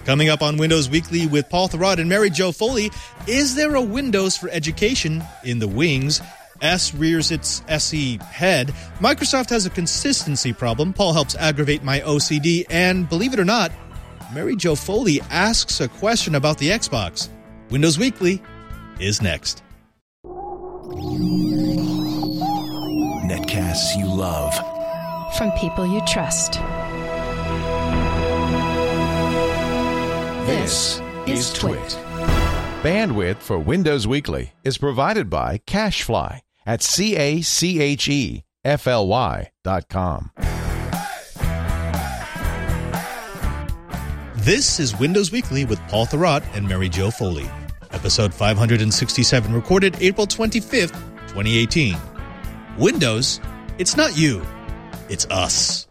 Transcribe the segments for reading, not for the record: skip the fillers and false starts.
Coming up on Windows Weekly with Paul Thurrott and Mary Jo Foley, is there a Windows for education in the wings? S rears its SE head. Microsoft has a consistency problem. Paul helps aggravate my OCD. And believe it or not, Mary Jo Foley asks a question about the Xbox. Windows Weekly is next. Netcasts you love. From people you trust. This is Twit. Bandwidth for Windows Weekly is provided by CacheFly at CacheFly.com. This is Windows Weekly with Paul Thurrott and Mary Jo Foley. Episode 567, recorded April 25th, 2018. Windows, it's not you, it's us.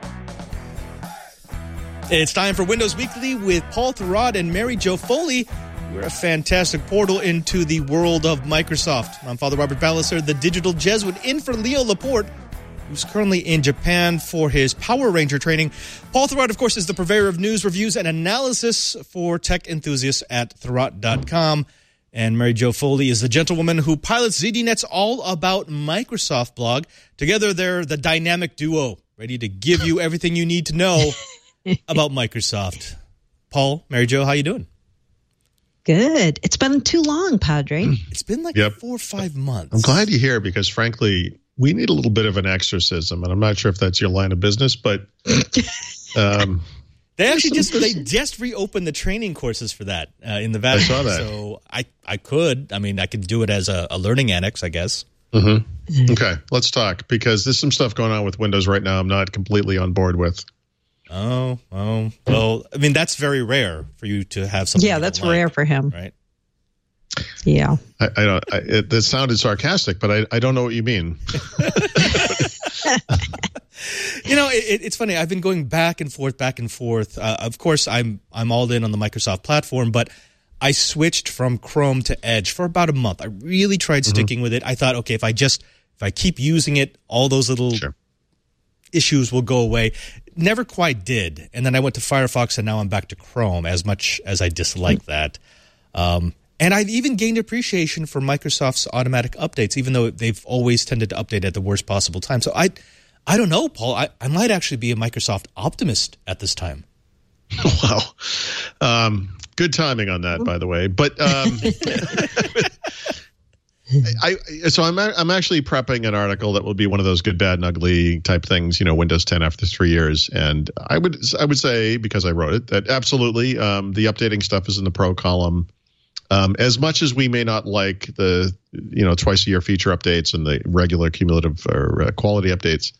It's time for Windows Weekly with Paul Thurrott and Mary Jo Foley. We're a fantastic portal into the world of Microsoft. I'm Father Robert Ballister, the digital Jesuit, in for Leo Laporte, who's currently in Japan for his Power Ranger training. Paul Thurrott, of course, is the purveyor of news, reviews, and analysis for tech enthusiasts at Thurrott.com. And Mary Jo Foley is the gentlewoman who pilots ZDNet's All About Microsoft blog. Together, they're the dynamic duo, ready to give you everything you need to know about Microsoft. Paul, Mary Jo, how you doing? Good. It's been too long, Padre. It's been like 4 or 5 months. I'm glad you're here because, frankly, we need a little bit of an exorcism, and I'm not sure if that's your line of business, but they just reopened the training courses for that in the Vatican. I saw that. So I could do it as a learning annex, I guess. Mm-hmm. Okay, let's talk because there's some stuff going on with Windows right now I'm not completely on board with. Oh. Well, I mean, that's very rare for you to have something. Yeah, that's rare for him. Right? Yeah. That sounded sarcastic, but I don't know what you mean. It's funny. I've been going back and forth. Of course, I'm all in on the Microsoft platform, but I switched from Chrome to Edge for about a month. I really tried sticking with it. I thought, okay, if I keep using it, all those little issues will go away. Never quite did. And then I went to Firefox, and now I'm back to Chrome, as much as I dislike that. And I've even gained appreciation for Microsoft's automatic updates, even though they've always tended to update at the worst possible time. So I don't know, Paul. I might actually be a Microsoft optimist at this time. Wow. Good timing on that, by the way. But I'm actually prepping an article that will be one of those good, bad, and ugly type things, Windows 10 after 3 years. And I would say, because I wrote it, that absolutely the updating stuff is in the pro column. As much as we may not like the twice a year feature updates and the regular cumulative or quality updates,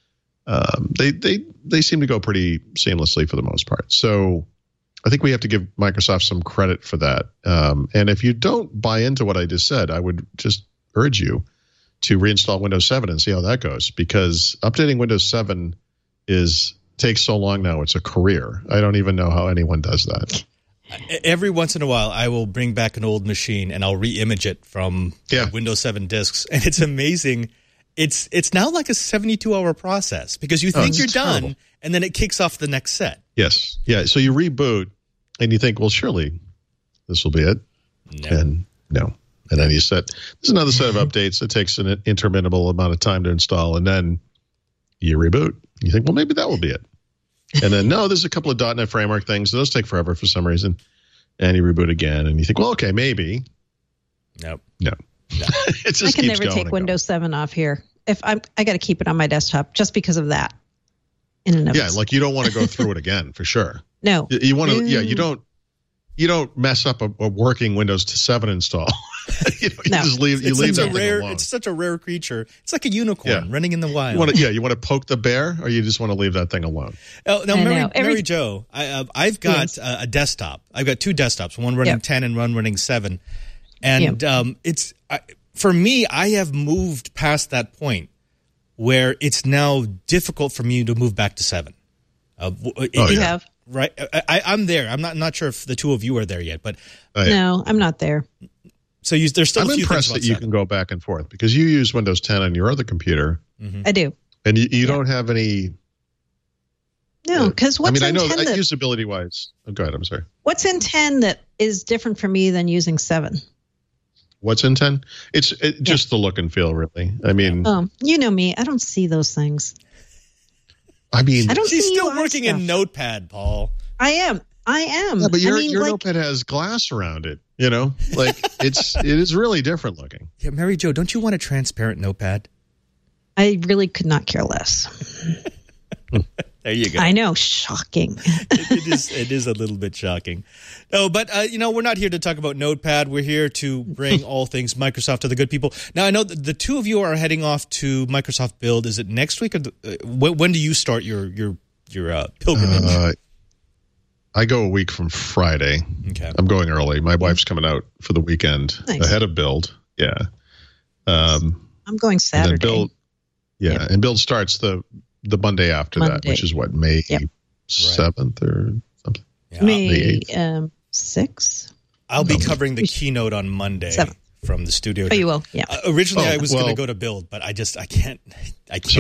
they seem to go pretty seamlessly for the most part. So I think we have to give Microsoft some credit for that. And if you don't buy into what I just said, I would just urge you to reinstall Windows 7 and see how that goes, because updating Windows 7 takes so long now. It's a career. I don't even know how anyone does that. Every once in a while, I will bring back an old machine and I'll re-image it from Windows 7 disks, and it's amazing. It's now like a 72-hour process because you think you're done, and then it kicks off the next set. Yes. Yeah. So you reboot, and you think, well, surely this will be it. No. And no. And then there's another set of updates that takes an interminable amount of time to install, and then you reboot. You think, well, maybe that will be it. And then, no, there's a couple of .NET Framework things. Those take forever for some reason. And you reboot again, and you think, well, okay, maybe. Nope. No. It just I can keeps never take Windows 7 off here. I got to keep it on my desktop just because of that. Like you don't want to go through it again for sure. No. You want to. Yeah, you don't mess up a working Windows 7 install. Just leave. You leave that thing alone. It's such a rare creature. It's like a unicorn running in the wild. You want to poke the bear, or you just want to leave that thing alone. Now, Mary Jo, I've got a desktop. I've got two desktops, one running 10 and one running 7. And for me, I have moved past that point where it's now difficult for me to move back to 7. You have? Right. I'm there. I'm not sure if the two of you are there yet, but no, I'm not there. So there's still. I'm impressed that you can go back and forth because you use Windows 10 on your other computer. I do. And you don't have any No, because what's I in know 10 that, usability wise. Oh, go ahead. I'm sorry. what's in 10 that is different for me than using 7? What's in 10? It's just the look and feel, really. I mean, You know me. I don't see those things. I don't She's see still UI working stuff. in Notepad, Paul. I am. Yeah, but your notepad has glass around it. Like it is really different looking. Yeah, Mary Jo, don't you want a transparent notepad? I really could not care less. There you go. I know, shocking. It is a little bit shocking. No, but we're not here to talk about Notepad. We're here to bring all things Microsoft to the good people. Now, I know that the two of you are heading off to Microsoft Build. Is it next week? Or when do you start your pilgrimage? I go a week from Friday. Okay. I'm going early. My wife's coming out for the weekend ahead of Build. Yeah. I'm going Saturday. And Build, and Build starts the Monday after that, which is what, May 7th or something? Yeah. May 6th. I'll be covering the keynote on Monday 7th. from the studio. Oh, you will? Yeah. Originally, I was going to go to Build, but I can't. So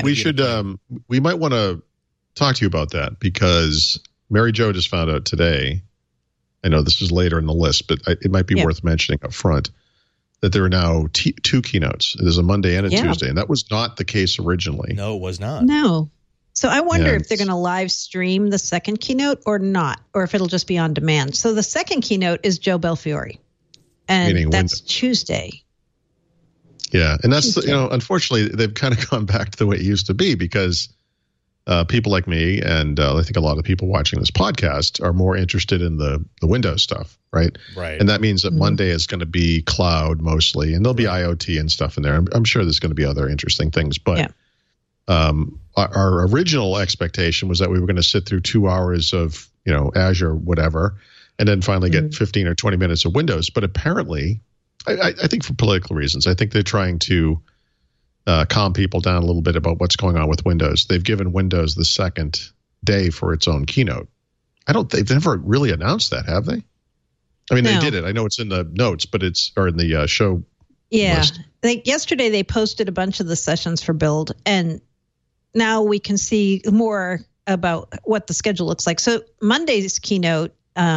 we might want to talk to you about that because Mary Jo just found out today. I know this is later in the list, but it might be worth mentioning up front that there are now two keynotes. There's a Monday and a Tuesday, and that was not the case originally. No, it was not. No. So I wonder if they're going to live stream the second keynote or not, or if it'll just be on demand. So the second keynote is Joe Belfiore, and that's Windows. Tuesday. Yeah, and that's unfortunately they've kind of gone back to the way it used to be because people like me and I think a lot of people watching this podcast are more interested in the Windows stuff, right? Right. And that means that Monday is going to be cloud mostly, and there'll be IoT and stuff in there. I'm sure there's going to be other interesting things, but our original expectation was that we were going to sit through 2 hours of Azure whatever, and then finally get 15 or 20 minutes of Windows. But apparently, I think for political reasons, I think they're trying to calm people down a little bit about what's going on with Windows. They've given Windows the second day for its own keynote. They've never really announced that, have they? I mean, they did it. I know it's in the notes, but in the show. Yeah. list. I think yesterday they posted a bunch of the sessions for Build, and now we can see more about what the schedule looks like. So Monday's keynote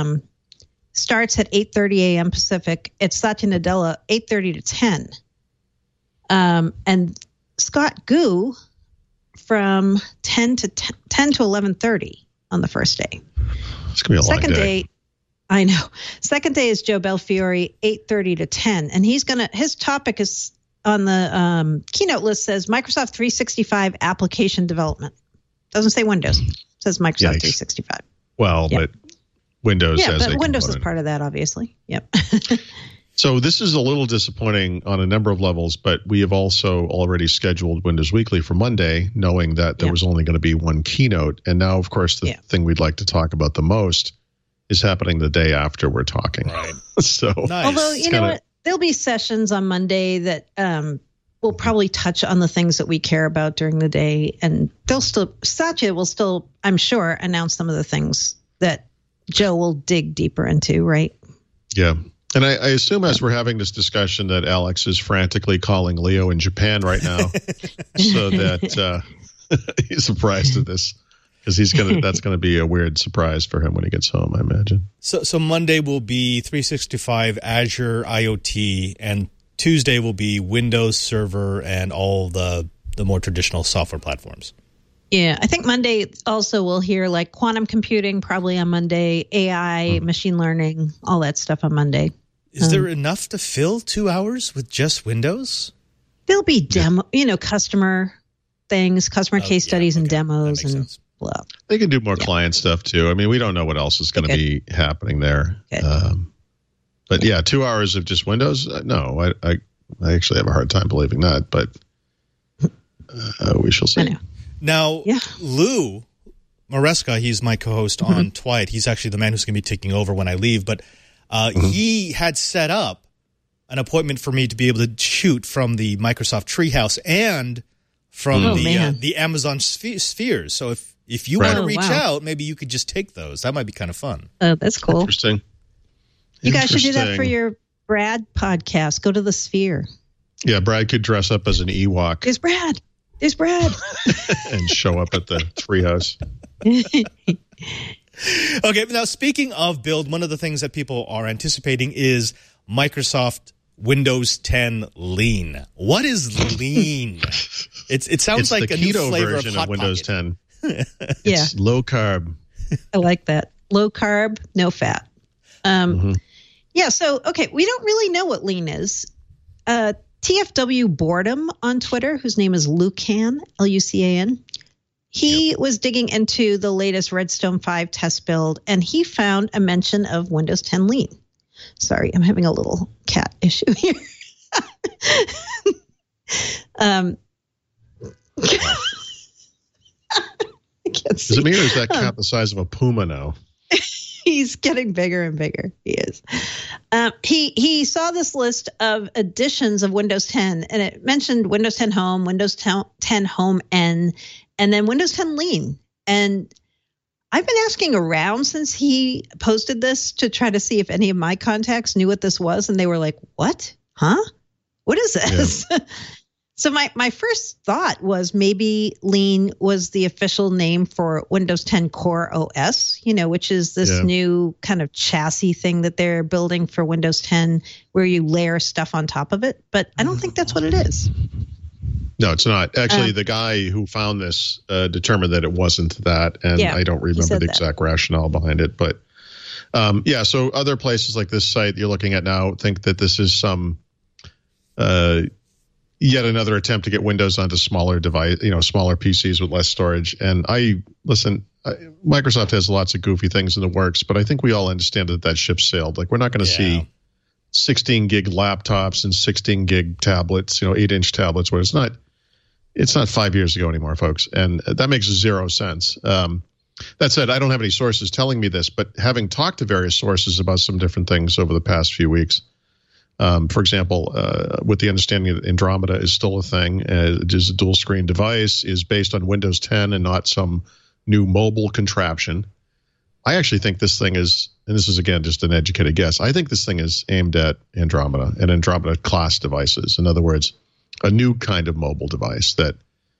starts at 8:30 a.m. Pacific. It's Satya Nadella, 8:30 to 10. And Scott Gu from 10 to 11:30 on the first day. It's going to be a long day. I know. Second day is Joe Belfiore, 8:30 to 10. And his topic is on the keynote list says Microsoft 365 application development. Doesn't say Windows. It says Microsoft 365. Well, but Windows has but Windows is part of that, obviously. Yep. So this is a little disappointing on a number of levels, but we have also already scheduled Windows Weekly for Monday, knowing that there was only going to be one keynote. And now, of course, the thing we'd like to talk about the most is happening the day after we're talking. Right. So, nice. Although, you know what? There'll be sessions on Monday that will probably touch on the things that we care about during the day. And Satya will still, I'm sure, announce some of the things that Joe will dig deeper into, right? Yeah. And I assume as we're having this discussion that Alex is frantically calling Leo in Japan right now so that he's surprised at this because that's going to be a weird surprise for him when he gets home, I imagine. So Monday will be 365 Azure IoT, and Tuesday will be Windows Server and all the more traditional software platforms. Yeah, I think Monday also we'll hear like quantum computing probably on Monday, AI, machine learning, all that stuff on Monday. Is there enough to fill 2 hours with just Windows? There'll be customer things, customer case studies and demos and blah. They can do more client stuff too. I mean, we don't know what else is going to be happening there. But 2 hours of just Windows? No, I actually have a hard time believing that, but we shall see. I know. Now, Lou Maresca, he's my co-host on Twite. He's actually the man who's going to be taking over when I leave, but he had set up an appointment for me to be able to shoot from the Microsoft Treehouse and from the Amazon spheres. So if you want to reach out, maybe you could just take those. That might be kind of fun. Oh, that's cool. Interesting. You guys should do that for your Brad podcast. Go to the Sphere. Yeah, Brad could dress up as an Ewok. There's Brad. And show up at the Treehouse. Okay, now speaking of build, one of the things that people are anticipating is Microsoft Windows 10 Lean. What is Lean? It sounds It's like the a new keto flavor version of Windows Pocket. 10. Yeah, It's low carb. I like that. Low carb, no fat. Yeah, so, okay, we don't really know what Lean is. TFW Boredom on Twitter, whose name is Lucan, Lucan. He was digging into the latest Redstone 5 test build, and he found a mention of Windows 10 Lean. Sorry, I'm having a little cat issue here. I can't see. Is it me or is that cat the size of a puma now? He's getting bigger and bigger. He is. He saw this list of additions of Windows 10, and it mentioned Windows 10 Home, Windows 10 Home N, and then Windows 10 Lean. And I've been asking around since he posted this to try to see if any of my contacts knew what this was, and they were like, "What? Huh? What is this?" Yeah. So my first thought was maybe Lean was the official name for Windows 10 Core OS, which is this new kind of chassis thing that they're building for Windows 10 where you layer stuff on top of it. But I don't think that's what it is. No, it's not. Actually, the guy who found this determined that it wasn't that, and I don't remember the exact rationale behind it. But so other places like this site you're looking at now think that this is some yet another attempt to get Windows onto smaller device, smaller PCs with less storage. And Microsoft has lots of goofy things in the works, but I think we all understand that ship sailed. Like, we're not going to see 16 gig laptops and 16 gig tablets, 8-inch tablets, where it's not 5 years ago anymore, folks. And that makes zero sense. That said, I don't have any sources telling me this, but having talked to various sources about some different things over the past few weeks, for example, with the understanding that Andromeda is still a thing, it is a dual screen device, is based on Windows 10 and not some new mobile contraption. I actually think this thing is, and this is again just an educated guess, I think this thing is aimed at Andromeda and Andromeda class devices. In other words, a new kind of mobile device that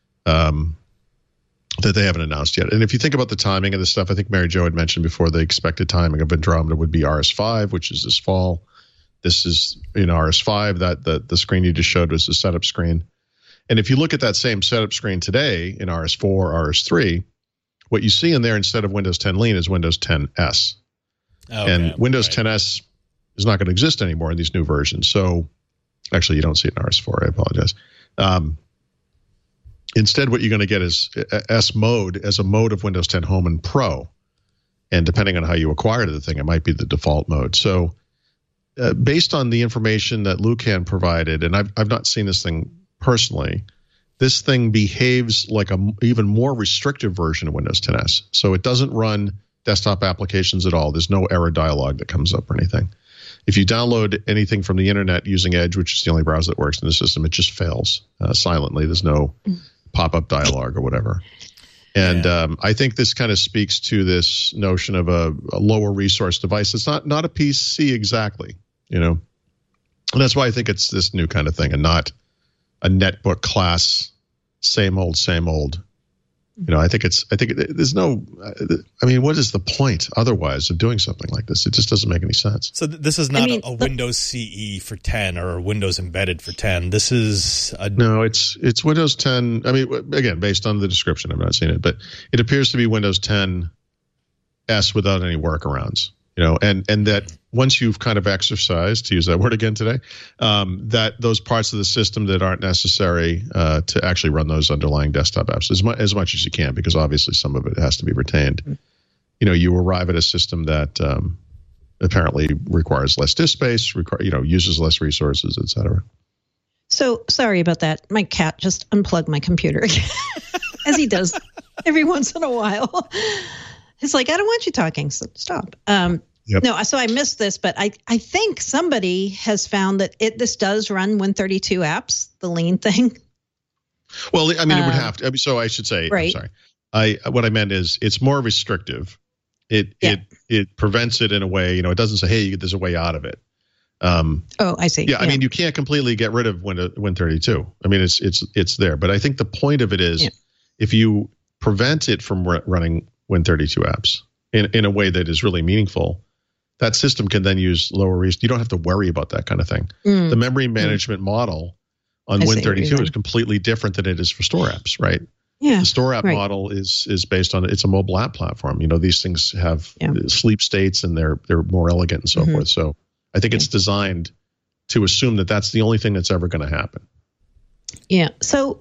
they haven't announced yet. And if you think about the timing of this stuff, I think Mary Jo had mentioned before the expected timing of Andromeda would be RS5, which is this fall. This is in RS5, that the screen you just showed was the setup screen. And if you look at that same setup screen today in RS4, RS3, what you see in there instead of Windows 10 Lean is Windows 10S. Okay, and Windows 10S is not going to exist anymore in these new versions. So actually, you don't see it in RS4. I apologize. Instead, what you're going to get is S mode as a mode of Windows 10 Home and Pro. And depending on how you acquired the thing, it might be the default mode. So based on the information that Lucan provided, and I've not seen this thing personally, this thing behaves like a even more restrictive version of Windows 10S. So it doesn't run desktop applications at all. There's no error dialog that comes up or anything. If you download anything from the internet using Edge, which is the only browser that works in the system, it just fails silently. There's no pop-up dialog or whatever. And I think this kind of speaks to this notion of a lower resource device. It's not a PC exactly, And that's why I think it's this new kind of thing and not a netbook class, same old. I think there's no, what is the point otherwise of doing something like this? It just doesn't make any sense. So this is not a Windows CE for 10 or Windows Embedded for 10. This is No, it's Windows 10. Again, based on the description, I've not seen it, but it appears to be Windows 10 S without any workarounds. And that once you've kind of exercised, to use that word again today, that those parts of the system that aren't necessary to actually run those underlying desktop apps as much as you can, because obviously some of it has to be retained. You arrive at a system that apparently requires less disk space, uses less resources, et cetera. So sorry about that. My cat just unplugged my computer again, as he does every once in a while. It's like, I don't want you talking, so stop. Yep. No, so I missed this, but I think somebody has found that this does run Win32 apps, the Lean thing. Well, it would have to. So I should say, right. I'm sorry. What I meant is it's more restrictive. It prevents it in a way. It doesn't say, hey, there's a way out of it. I see. Yeah, you can't completely get rid of Win32. It's there, but I think the point of it is if you prevent it from running Win32 apps in a way that is really meaningful, that system can then use lower reason. You don't have to worry about that kind of thing. The memory management model on Win32 is completely different than it is for store apps, right? Yeah. The store app model is based on, it's a mobile app platform. These things have sleep states and they're more elegant and so forth. So I think it's designed to assume that that's the only thing that's ever going to happen. Yeah. So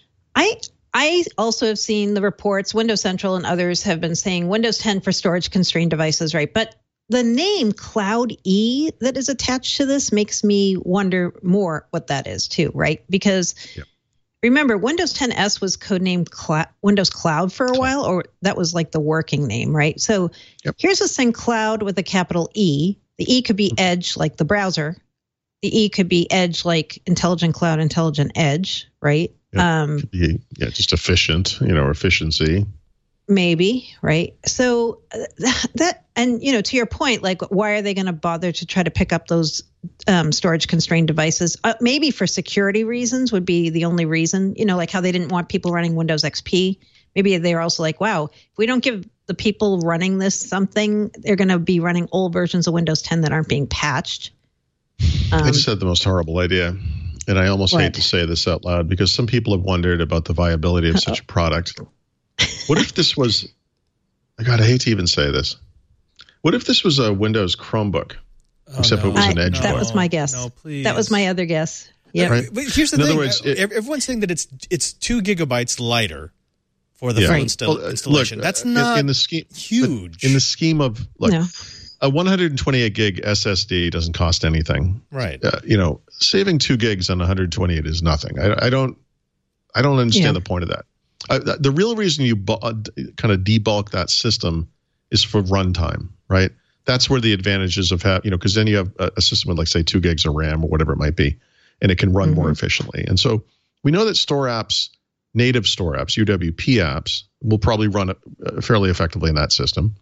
I also have seen the reports, Windows Central and others have been saying Windows 10 for storage constrained devices, right? But the name Cloud E that is attached to this makes me wonder more what that is too, right? Because remember, Windows 10S was codenamed Windows Cloud for a while, or that was like the working name, right? So here's this thing, Cloud with a capital E. The E could be Edge, like the browser. The E could be Edge, like Intelligent Cloud, Intelligent Edge, right? Could be, just efficient, or efficiency. Maybe, right? So that, and to your point, like, why are they going to bother to try to pick up those storage constrained devices? Maybe for security reasons would be the only reason. Like how they didn't want people running Windows XP. Maybe they're also like, wow, if we don't give the people running this something, they're going to be running old versions of Windows 10 that aren't being patched. I just had the most horrible idea. And I almost hate to say this out loud because some people have wondered about the viability of such a product. What if this was, God, I hate to even say this. What if this was a Windows Chromebook, except it was an Edge book? That was my guess. No, please. That was my other guess. Yeah. Right? But here's the thing. In other words, everyone's saying that it's 2 gigabytes lighter for the phone installation. Look, that's not in the scheme, huge. In the scheme of, a 128 gig SSD doesn't cost anything. Right. Saving 2 gigs on 128 is nothing. I don't understand the point of that. The real reason you kind of debulk that system is for runtime, right? That's where the advantages of because then you have a system with, like, say, 2 gigs of RAM or whatever it might be, and it can run more efficiently. And so we know that store apps, native store apps, UWP apps, will probably run fairly effectively in that system.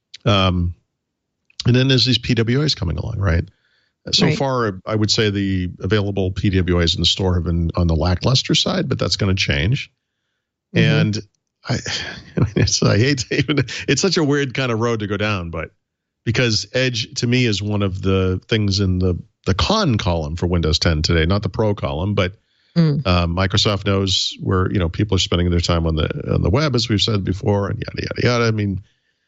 And then there's these PWAs coming along, right? So far, I would say the available PWAs in the store have been on the lackluster side, but that's going to change. And I hate to even, it's such a weird kind of road to go down, but because Edge to me is one of the things in the con column for Windows 10 today, not the pro column, but Microsoft knows where, people are spending their time on the web, as we've said before, and yada, yada, yada. I mean,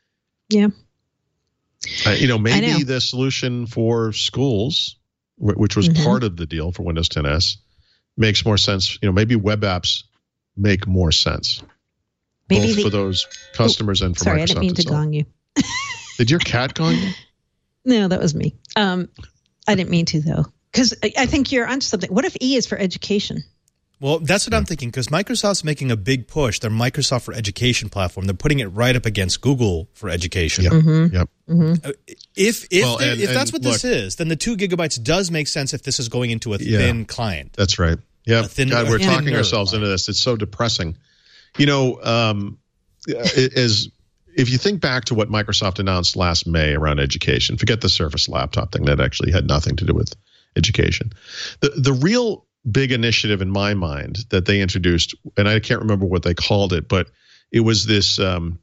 maybe the solution for schools, which was part of the deal for Windows 10S, makes more sense. Maybe web apps make more sense, both for those customers and for Microsoft. Sorry, I didn't mean to gong you. Did your cat gong you? No, that was me. I didn't mean to, though, because I think you're onto something. What if E is for education? Well, that's what I'm thinking, because Microsoft's making a big push. Their Microsoft for Education platform. They're putting it right up against Google for Education. If that's what this is, then the 2 gigabytes does make sense if this is going into a thin client. That's right. Yeah. God, we're talking ourselves into this. It's so depressing. If you think back to what Microsoft announced last May around education, forget the Surface laptop thing. That actually had nothing to do with education. The real big initiative in my mind that they introduced, and I can't remember what they called it, but it was this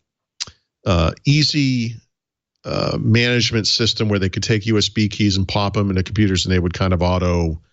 easy management system where they could take USB keys and pop them into computers, and they would kind of auto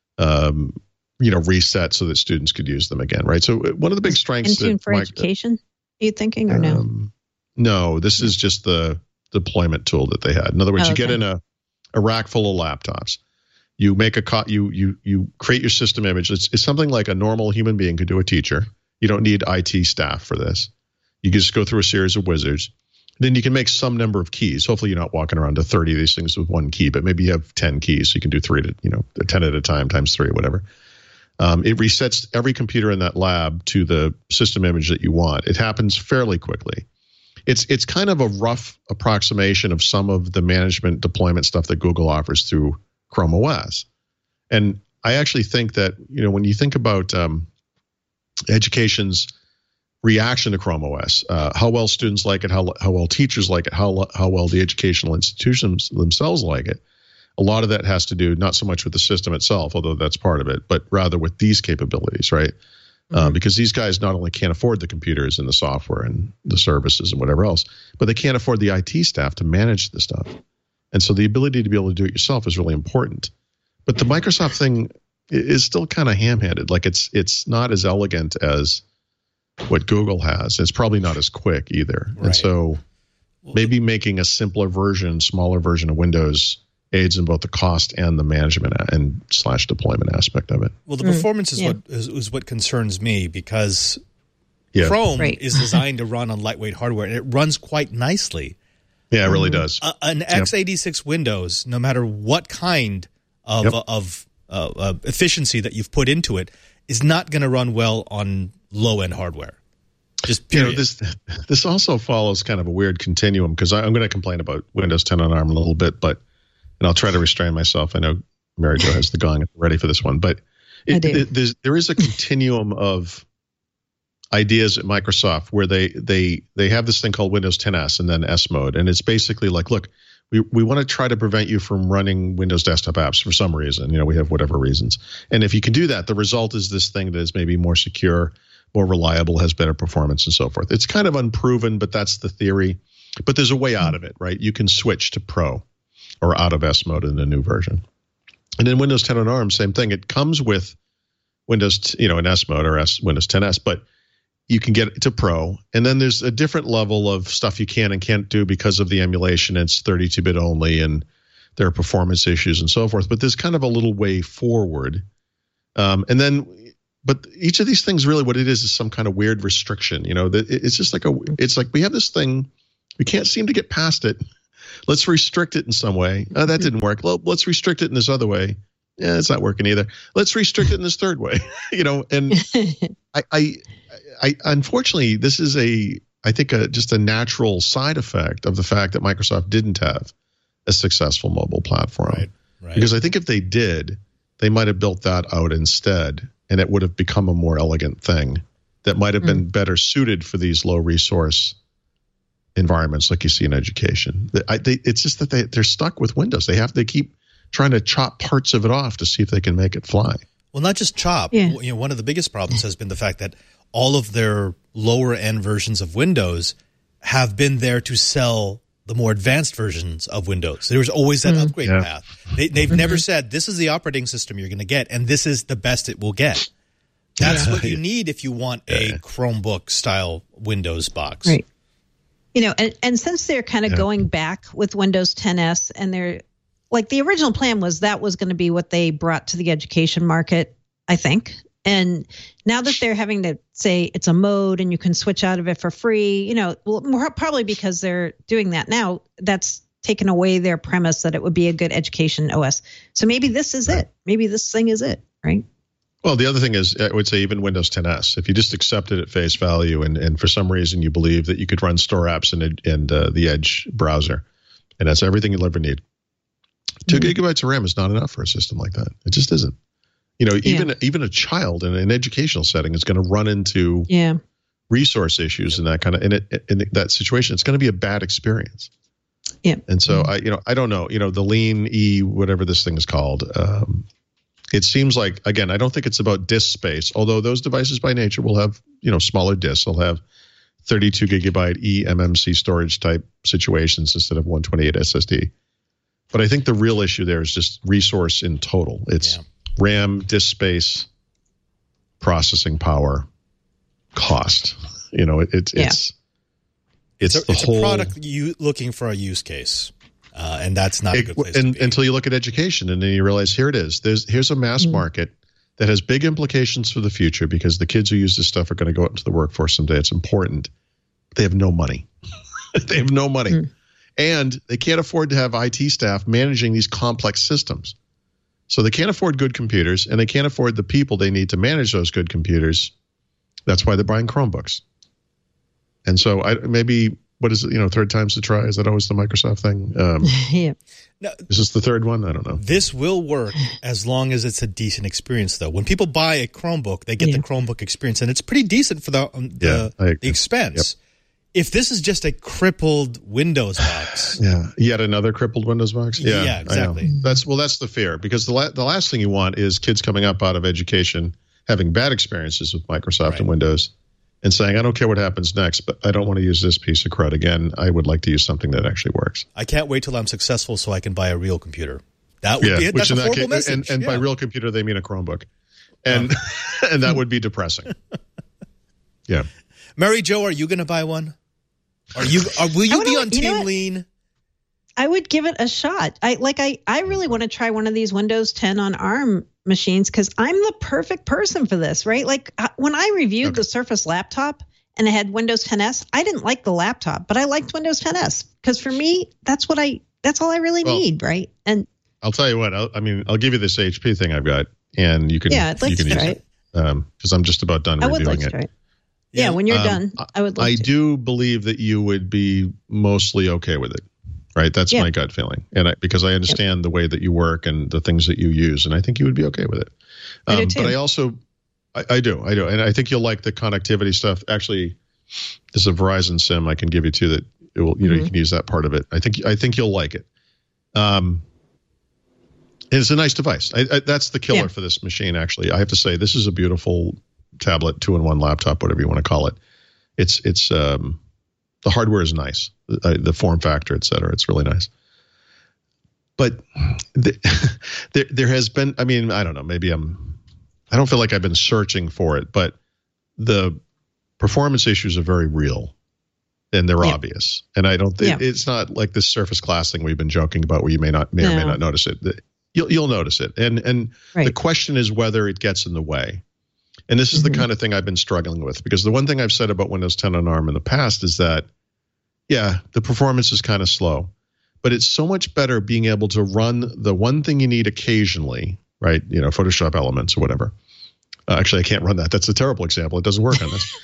reset so that students could use them again, right? So one of the big strengths Intune for education, are you thinking, or no? No, this is just the deployment tool that they had. In other words, you get in a rack full of laptops. You make you create your system image. It's something like a normal human being could do, a teacher. You don't need IT staff for this. You can just go through a series of wizards. Then you can make some number of keys. Hopefully you're not walking around to 30 of these things with one key, but maybe you have 10 keys. So you can do 10 at a time times 3 or whatever. It resets every computer in that lab to the system image that you want. It happens fairly quickly. It's kind of a rough approximation of some of the management deployment stuff that Google offers through Chrome OS. And I actually think that, when you think about education's reaction to Chrome OS, how well students like it, how well teachers like it, how well the educational institutions themselves like it, a lot of that has to do not so much with the system itself, although that's part of it, but rather with these capabilities, right? because these guys not only can't afford the computers and the software and the services and whatever else, but they can't afford the IT staff to manage the stuff. And so the ability to be able to do it yourself is really important. But the Microsoft thing is still kind of ham-handed. Like it's not as elegant as what Google has. It's probably not as quick either. Right. And so maybe making a simpler version, smaller version of Windows aids in both the cost and the management and / deployment aspect of it. Well, the performance is what concerns me, because Chrome is designed to run on lightweight hardware, and it runs quite nicely. Yeah, it really does. An x86 Windows, no matter what kind of efficiency that you've put into it, is not going to run well on low-end hardware. Just period. This also follows kind of a weird continuum, because I'm going to complain about Windows 10 on ARM a little bit, and I'll try to restrain myself. I know Mary Jo has the gong ready for this one, but there is a continuum of ideas at Microsoft where they have this thing called Windows 10S and then S mode, and it's basically like, look, we want to try to prevent you from running Windows desktop apps for some reason. We have whatever reasons, and if you can do that, the result is this thing that is maybe more secure, more reliable, has better performance, and so forth. It's kind of unproven, but that's the theory. But there's a way out of it, right? You can switch to Pro or out of S mode in the new version. And then Windows 10 on ARM, same thing. It comes with Windows, in S mode or Windows 10S, but you can get it to Pro. And then there's a different level of stuff you can and can't do because of the emulation. It's 32-bit only, and there are performance issues and so forth. But there's kind of a little way forward. But each of these things, really what it is some kind of weird restriction. It's just it's like we have this thing, we can't seem to get past it. Let's restrict it in some way. That didn't work. Well, let's restrict it in this other way. Yeah, it's not working either. Let's restrict it in this third way. And I unfortunately, this is I think just a natural side effect of the fact that Microsoft didn't have a successful mobile platform. Right. Because I think if they did, they might have built that out instead, and it would have become a more elegant thing that might have been better suited for these low resource environments like you see in education. It's just that they're stuck with Windows. They keep trying to chop parts of it off to see if they can make it fly. Well, not just chop. Yeah. One of the biggest problems has been the fact that all of their lower end versions of Windows have been there to sell the more advanced versions of Windows. There was always that upgrade path. They've never said, this is the operating system you're going to get, and this is the best it will get. That's what you need if you want a Chromebook style Windows box. Right. And since they're kind of going back with Windows 10S, and they're like, the original plan was that was going to be what they brought to the education market, I think. And now that they're having to say it's a mode and you can switch out of it for free, probably because they're doing that now, that's taken away their premise that it would be a good education OS. So maybe this is it. Maybe this thing is it, right? Well, the other thing is, I would say even Windows 10S, if you just accept it at face value and for some reason you believe that you could run store apps in the Edge browser, and that's everything you'll ever need, 2 gigabytes of RAM is not enough for a system like that. It just isn't. Even a child in an educational setting is going to run into resource issues and that kind of in that situation. It's going to be a bad experience. Yeah. And so I don't know. The Lean E, whatever this thing is called. It seems like, again, I don't think it's about disk space, although those devices by nature will have, smaller disks. They'll have 32 gigabyte eMMC storage type situations instead of 128 SSD. But I think the real issue there is just resource in total. It's RAM, disk space, processing power, cost. It's a product looking for a use case. And that's not a good place to be. Until you look at education, and then you realize here it is. Here's a mass market that has big implications for the future, because the kids who use this stuff are going to go out into the workforce someday. It's important. They have no money. They have no money. And they can't afford to have IT staff managing these complex systems. So they can't afford good computers, and they can't afford the people they need to manage those good computers. That's why they're buying Chromebooks. And so what is it? Third time's the try. Is that always the Microsoft thing? No, is this the third one? I don't know. This will work as long as it's a decent experience, though. When people buy a Chromebook, they get the Chromebook experience, and it's pretty decent for the expense. Yep. If this is just a crippled Windows box, yet another crippled Windows box. Yeah, exactly. That's the fear, because the last thing you want is kids coming up out of education having bad experiences with Microsoft and Windows and saying, I don't care what happens next, but I don't want to use this piece of crud again. I would like to use something that actually works. I can't wait till I'm successful so I can buy a real computer. That would be it. That's a horrible message. And by real computer, they mean a Chromebook. And and that would be depressing. Yeah. Mary Jo, are you going to buy one? Will you be on Team Lean? I would give it a shot. I really want to try one of these Windows 10 on ARM machines because I'm the perfect person for this, right? Like when I reviewed the Surface laptop and it had Windows 10S, I didn't like the laptop, but I liked Windows 10S because for me, that's all I really need, right? And I'll tell you what. I'll give you this HP thing I've got, and you can I'd like to use try it because I'm just about done reviewing it. I would like to try it. Yeah, when you're done, I would like to. I do believe that you would be mostly okay with it, right? That's my gut feeling, and because I understand the way that you work and the things that you use, and I think you would be okay with it. I do too. But I also, I do, and I think you'll like the connectivity stuff. Actually, there's a Verizon SIM I can give you too that it will, you can use that part of it. I think you'll like it. It's a nice device. That's the killer for this machine. Actually, I have to say this is a beautiful tablet, 2-in-1 laptop, whatever you want to call it. It's the hardware is nice, the form factor, et cetera. It's really nice. But there has been, I mean, I don't know, maybe I don't feel like I've been searching for it, but the performance issues are very real and they're obvious. And I don't think it's not like this Surface Class thing we've been joking about where you may or may not notice it. You'll notice it. And the question is whether it gets in the way. And this is the kind of thing I've been struggling with, because the one thing I've said about Windows 10 on ARM in the past is that, the performance is kind of slow, but it's so much better being able to run the one thing you need occasionally, right? Photoshop Elements or whatever. Actually, I can't run that. That's a terrible example. It doesn't work on this.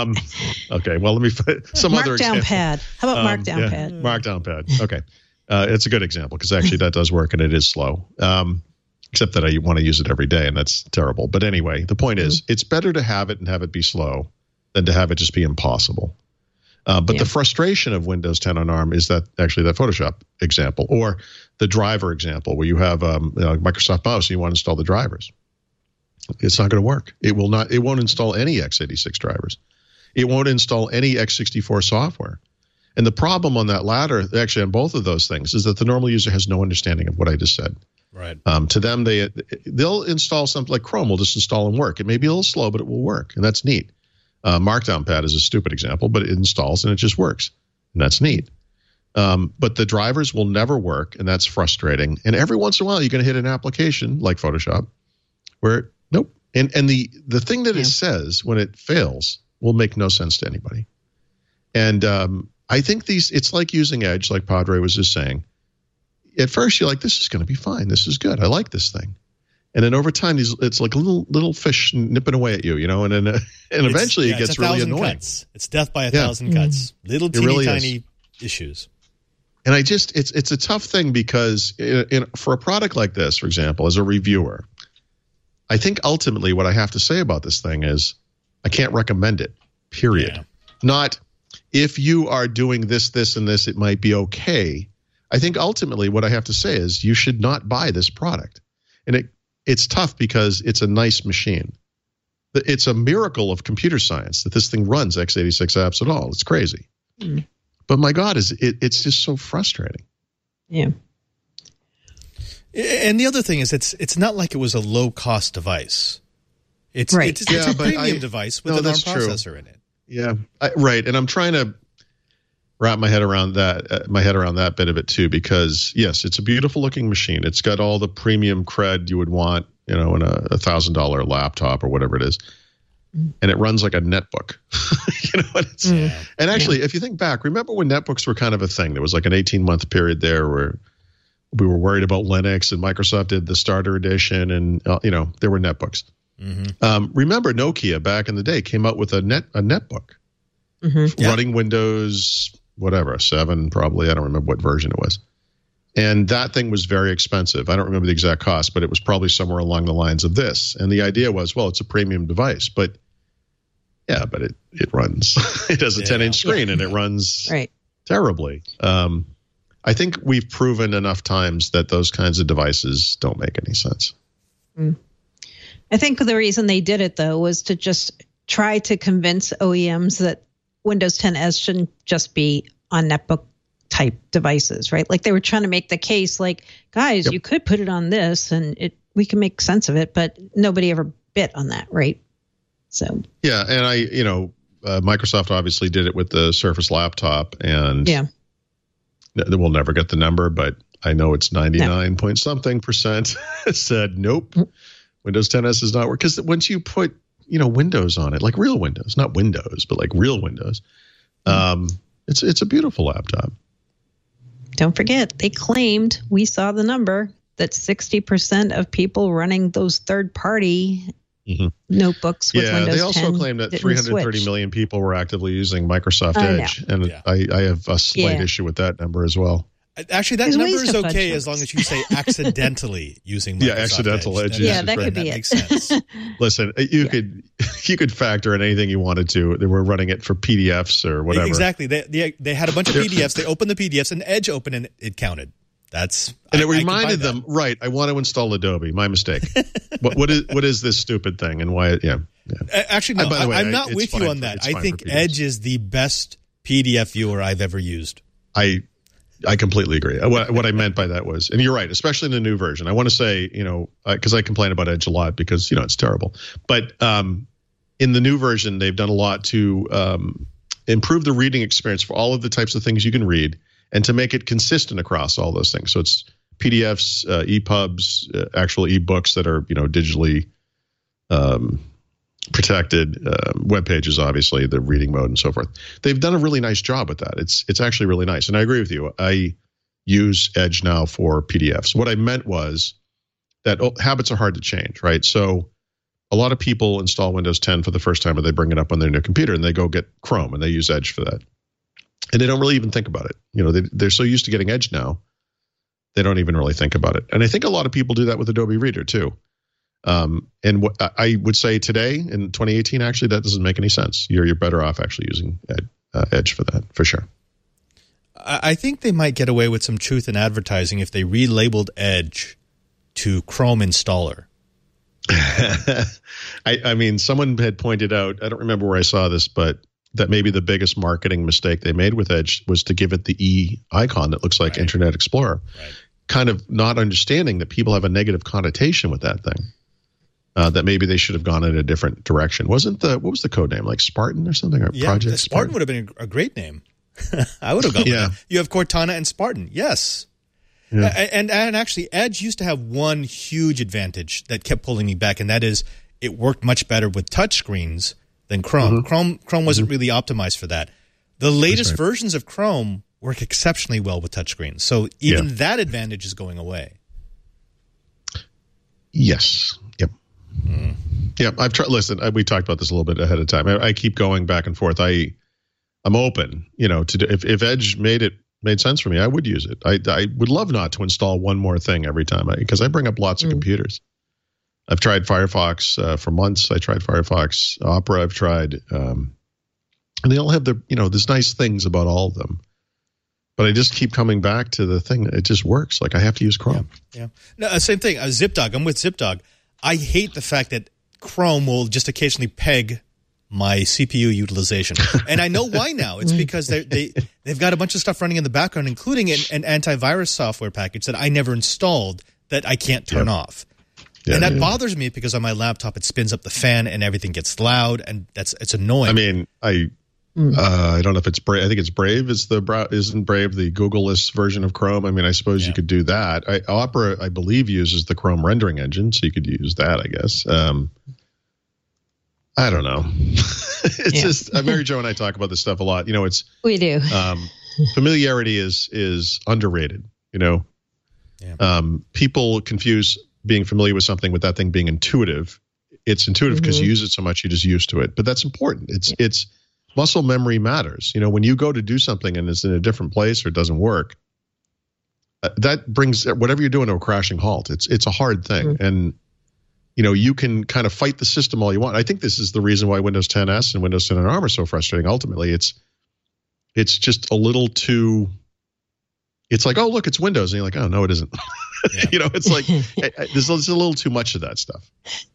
Okay, well, let me find some other example. Markdown pad. How about Markdown pad? Markdown pad. Okay. It's a good example because actually that does work and it is slow. Except that I want to use it every day, and that's terrible. But anyway, the point is, it's better to have it and have it be slow than to have it just be impossible. But the frustration of Windows 10 on ARM is that Photoshop example or the driver example where you have Microsoft Mouse and you want to install the drivers. It's not going to work. It will not. It won't install any x86 drivers. It won't install any x64 software. And the problem on that latter, actually on both of those things, is that the normal user has no understanding of what I just said. Right. To them, they'll install something like Chrome. Will just install and work. It may be a little slow, but it will work, and that's neat. Markdown pad is a stupid example, but it installs and it just works, and that's neat. But the drivers will never work, and that's frustrating. And every once in a while, you're going to hit an application like Photoshop where nope. And the thing that it says when it fails will make no sense to anybody. And I think it's like using Edge, like Padre was just saying. At first, you're like, this is going to be fine. This is good. I like this thing. And then over time, it's like a little fish nipping away at you, and then eventually it gets really annoying. Cuts. It's death by 1,000 cuts. Little tiny issues. And it's a tough thing because for a product like this, for example, as a reviewer, I think ultimately what I have to say about this thing is I can't recommend it, period. Yeah. Not if you are doing this, and this, it might be okay. I think ultimately what I have to say is you should not buy this product. And it's tough because it's a nice machine. It's a miracle of computer science that this thing runs x86 apps at all. It's crazy. But my God, it's just so frustrating. Yeah. And the other thing is it's not like it was a low-cost device. It's a premium device with an ARM processor in it. Yeah, right. And I'm trying to wrap my head around that bit of it too, because yes, it's a beautiful looking machine. It's got all the premium cred you would want, in a $1,000 laptop or whatever it is, and it runs like a netbook. And actually, if you think back, remember when netbooks were kind of a thing? There was like an 18-month period there where we were worried about Linux, and Microsoft did the starter edition, and there were netbooks. Remember Nokia back in the day came out with a netbook running Windows, whatever, 7 probably. I don't remember what version it was. And that thing was very expensive. I don't remember the exact cost, but it was probably somewhere along the lines of this. And the idea was, well, it's a premium device, but but it runs. It has a 10-inch screen and it runs terribly. I think we've proven enough times that those kinds of devices don't make any sense. And I think the reason they did it, though, was to just try to convince OEMs that Windows 10S shouldn't just be on netbook type devices, right? Like they were trying to make the case like, guys, you could put it on this and we can make sense of it, but nobody ever bit on that, right? So yeah, and Microsoft obviously did it with the Surface laptop, and we'll never get the number, but I know it's 99 point something percent said nope. Windows 10S does not work, because once you put Windows on it, like real Windows, not Windows, but like real Windows, it's a beautiful laptop. Don't forget, they claimed, we saw the number, that 60% of people running those third-party notebooks with Windows 10 they also claimed that 330 million people were actively using Microsoft Edge, and I have a slight issue with that number as well. Actually, that number is okay as long as you say accidentally using Microsoft accidental Edge. That could be it. Makes sense. Listen, you could factor in anything you wanted to. They were running it for PDFs or whatever. Exactly. They had a bunch of PDFs. They opened the PDFs, and Edge opened, and it counted. It reminded them, right, I want to install Adobe. My mistake. what is this stupid thing, and why? Actually, no, by the way, I'm not with you on that. I think Edge is the best PDF viewer I've ever used. I completely agree. What I meant by that was, and you're right, especially in the new version. I want to say, because I complain about Edge a lot because, it's terrible. But in the new version, they've done a lot to improve the reading experience for all of the types of things you can read and to make it consistent across all those things. So it's PDFs, EPUBs, actual ebooks that are, digitally protected, web pages, obviously, the reading mode and so forth. They've done a really nice job with that. It's actually really nice. And I agree with you. I use Edge now for PDFs. What I meant was that habits are hard to change, right? So a lot of people install Windows 10 for the first time, or they bring it up on their new computer and they go get Chrome and they use Edge for that. And they don't really even think about it. They're so used to getting Edge now, they don't even really think about it. And I think a lot of people do that with Adobe Reader too. And what I would say today in 2018, actually, that doesn't make any sense. You're better off actually using Edge for that, for sure. I think they might get away with some truth in advertising if they relabeled Edge to Chrome Installer. I mean, someone had pointed out, I don't remember where I saw this, but that maybe the biggest marketing mistake they made with Edge was to give it the E icon that looks like Internet Explorer, kind of not understanding that people have a negative connotation with that thing. That maybe they should have gone in a different direction. What was the code name? Like Spartan or something? Or Project Spartan would have been a great name. I would have gone with that. You have Cortana and Spartan. Yes. Yeah. And actually, Edge used to have one huge advantage that kept pulling me back, and that is it worked much better with touchscreens than Chrome. Chrome wasn't really optimized for that. The latest versions of Chrome work exceptionally well with touchscreens. So even that advantage is going away. Yes. Yep. Yeah, I've tried. Listen, we talked about this a little bit ahead of time. I keep going back and forth. I'm open, to if Edge made sense for me, I would use it. I would love not to install one more thing every time because I bring up lots of computers. I've tried Firefox for months. I tried Firefox, Opera. I've tried, and they all have there's nice things about all of them. But I just keep coming back to the thing. It just works. Like I have to use Chrome. Yeah. No, same thing. ZipDog. I'm with ZipDog. I hate the fact that Chrome will just occasionally peg my CPU utilization. And I know why now. It's because they've got a bunch of stuff running in the background, including an antivirus software package that I never installed that I can't turn off. And that bothers me because on my laptop it spins up the fan and everything gets loud, and it's annoying. I mean, I don't know if it's Brave. I think it's Brave. Isn't Brave the Google-less version of Chrome? I mean, I suppose you could do that. Opera, I believe, uses the Chrome rendering engine, so you could use that, I guess. I don't know. It's just Mary Jo and I talk about this stuff a lot. We do. Familiarity is underrated. People confuse being familiar with something with that thing being intuitive. It's intuitive because you use it so much, you're just used to it. But that's important. It's muscle memory matters. When you go to do something and it's in a different place or it doesn't work, that brings whatever you're doing to a crashing halt. It's a hard thing. And, you can kind of fight the system all you want. I think this is the reason why Windows 10S and Windows 10 and ARM are so frustrating. Ultimately, it's just a little too, it's like, oh, look, it's Windows. And you're like, oh, no, it isn't. It's like, there's a little too much of that stuff.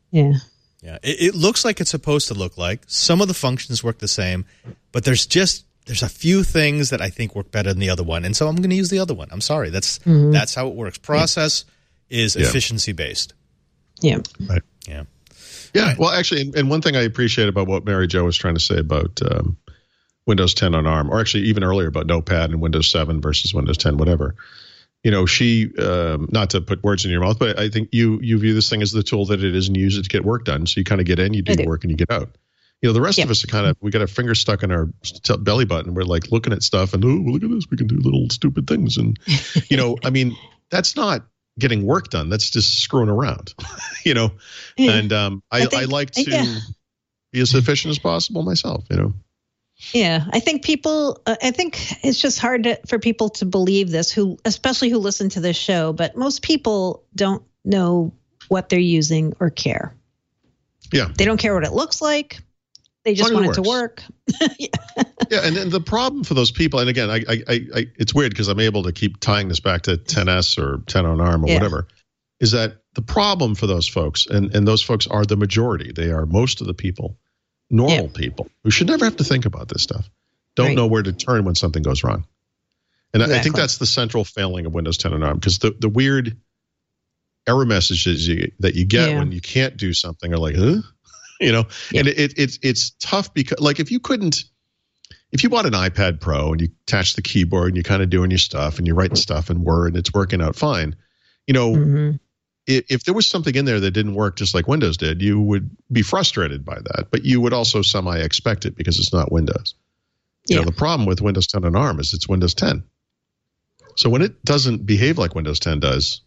Yeah. Yeah, it looks like it's supposed to look like. Some of the functions work the same, but there's a few things that I think work better than the other one, and so I'm going to use the other one. I'm sorry, that's how it works. Process is efficiency based. Yeah. Right. Yeah. Yeah. Right. Well, actually, and one thing I appreciate about what Mary Jo was trying to say about Windows 10 on ARM, or actually even earlier about Notepad and Windows 7 versus Windows 10, whatever. She, not to put words in your mouth, but I think you view this thing as the tool that it is and you use it to get work done. So you kind of get in, you do your work, and you get out. The rest of us are we got our finger stuck in our belly button. We're like looking at stuff and, oh, look at this. We can do little stupid things. And, that's not getting work done. That's just screwing around, And I like to be as efficient as possible myself, Yeah, I think I think it's just hard for people to believe this, especially who listen to this show, but most people don't know what they're using or care. Yeah. They don't care what it looks like. They just want it to work. Yeah, and then the problem for those people, and again, I it's weird because I'm able to keep tying this back to 10S or 10 on ARM or whatever, is that the problem for those folks, and those folks are the majority. They are most of the people. Normal people who should never have to think about this stuff don't know where to turn when something goes wrong. And I think that's the central failing of Windows 10 and ARM, because the weird error messages that you get when you can't do something are like, huh? And it's tough because, like, if you bought an iPad Pro and you attach the keyboard and you're kind of doing your stuff and you're writing stuff in Word and it's working out fine, if there was something in there that didn't work just like Windows did, you would be frustrated by that. But you would also semi-expect it because it's not Windows. The problem with Windows 10 and ARM is it's Windows 10. So when it doesn't behave like Windows 10 does,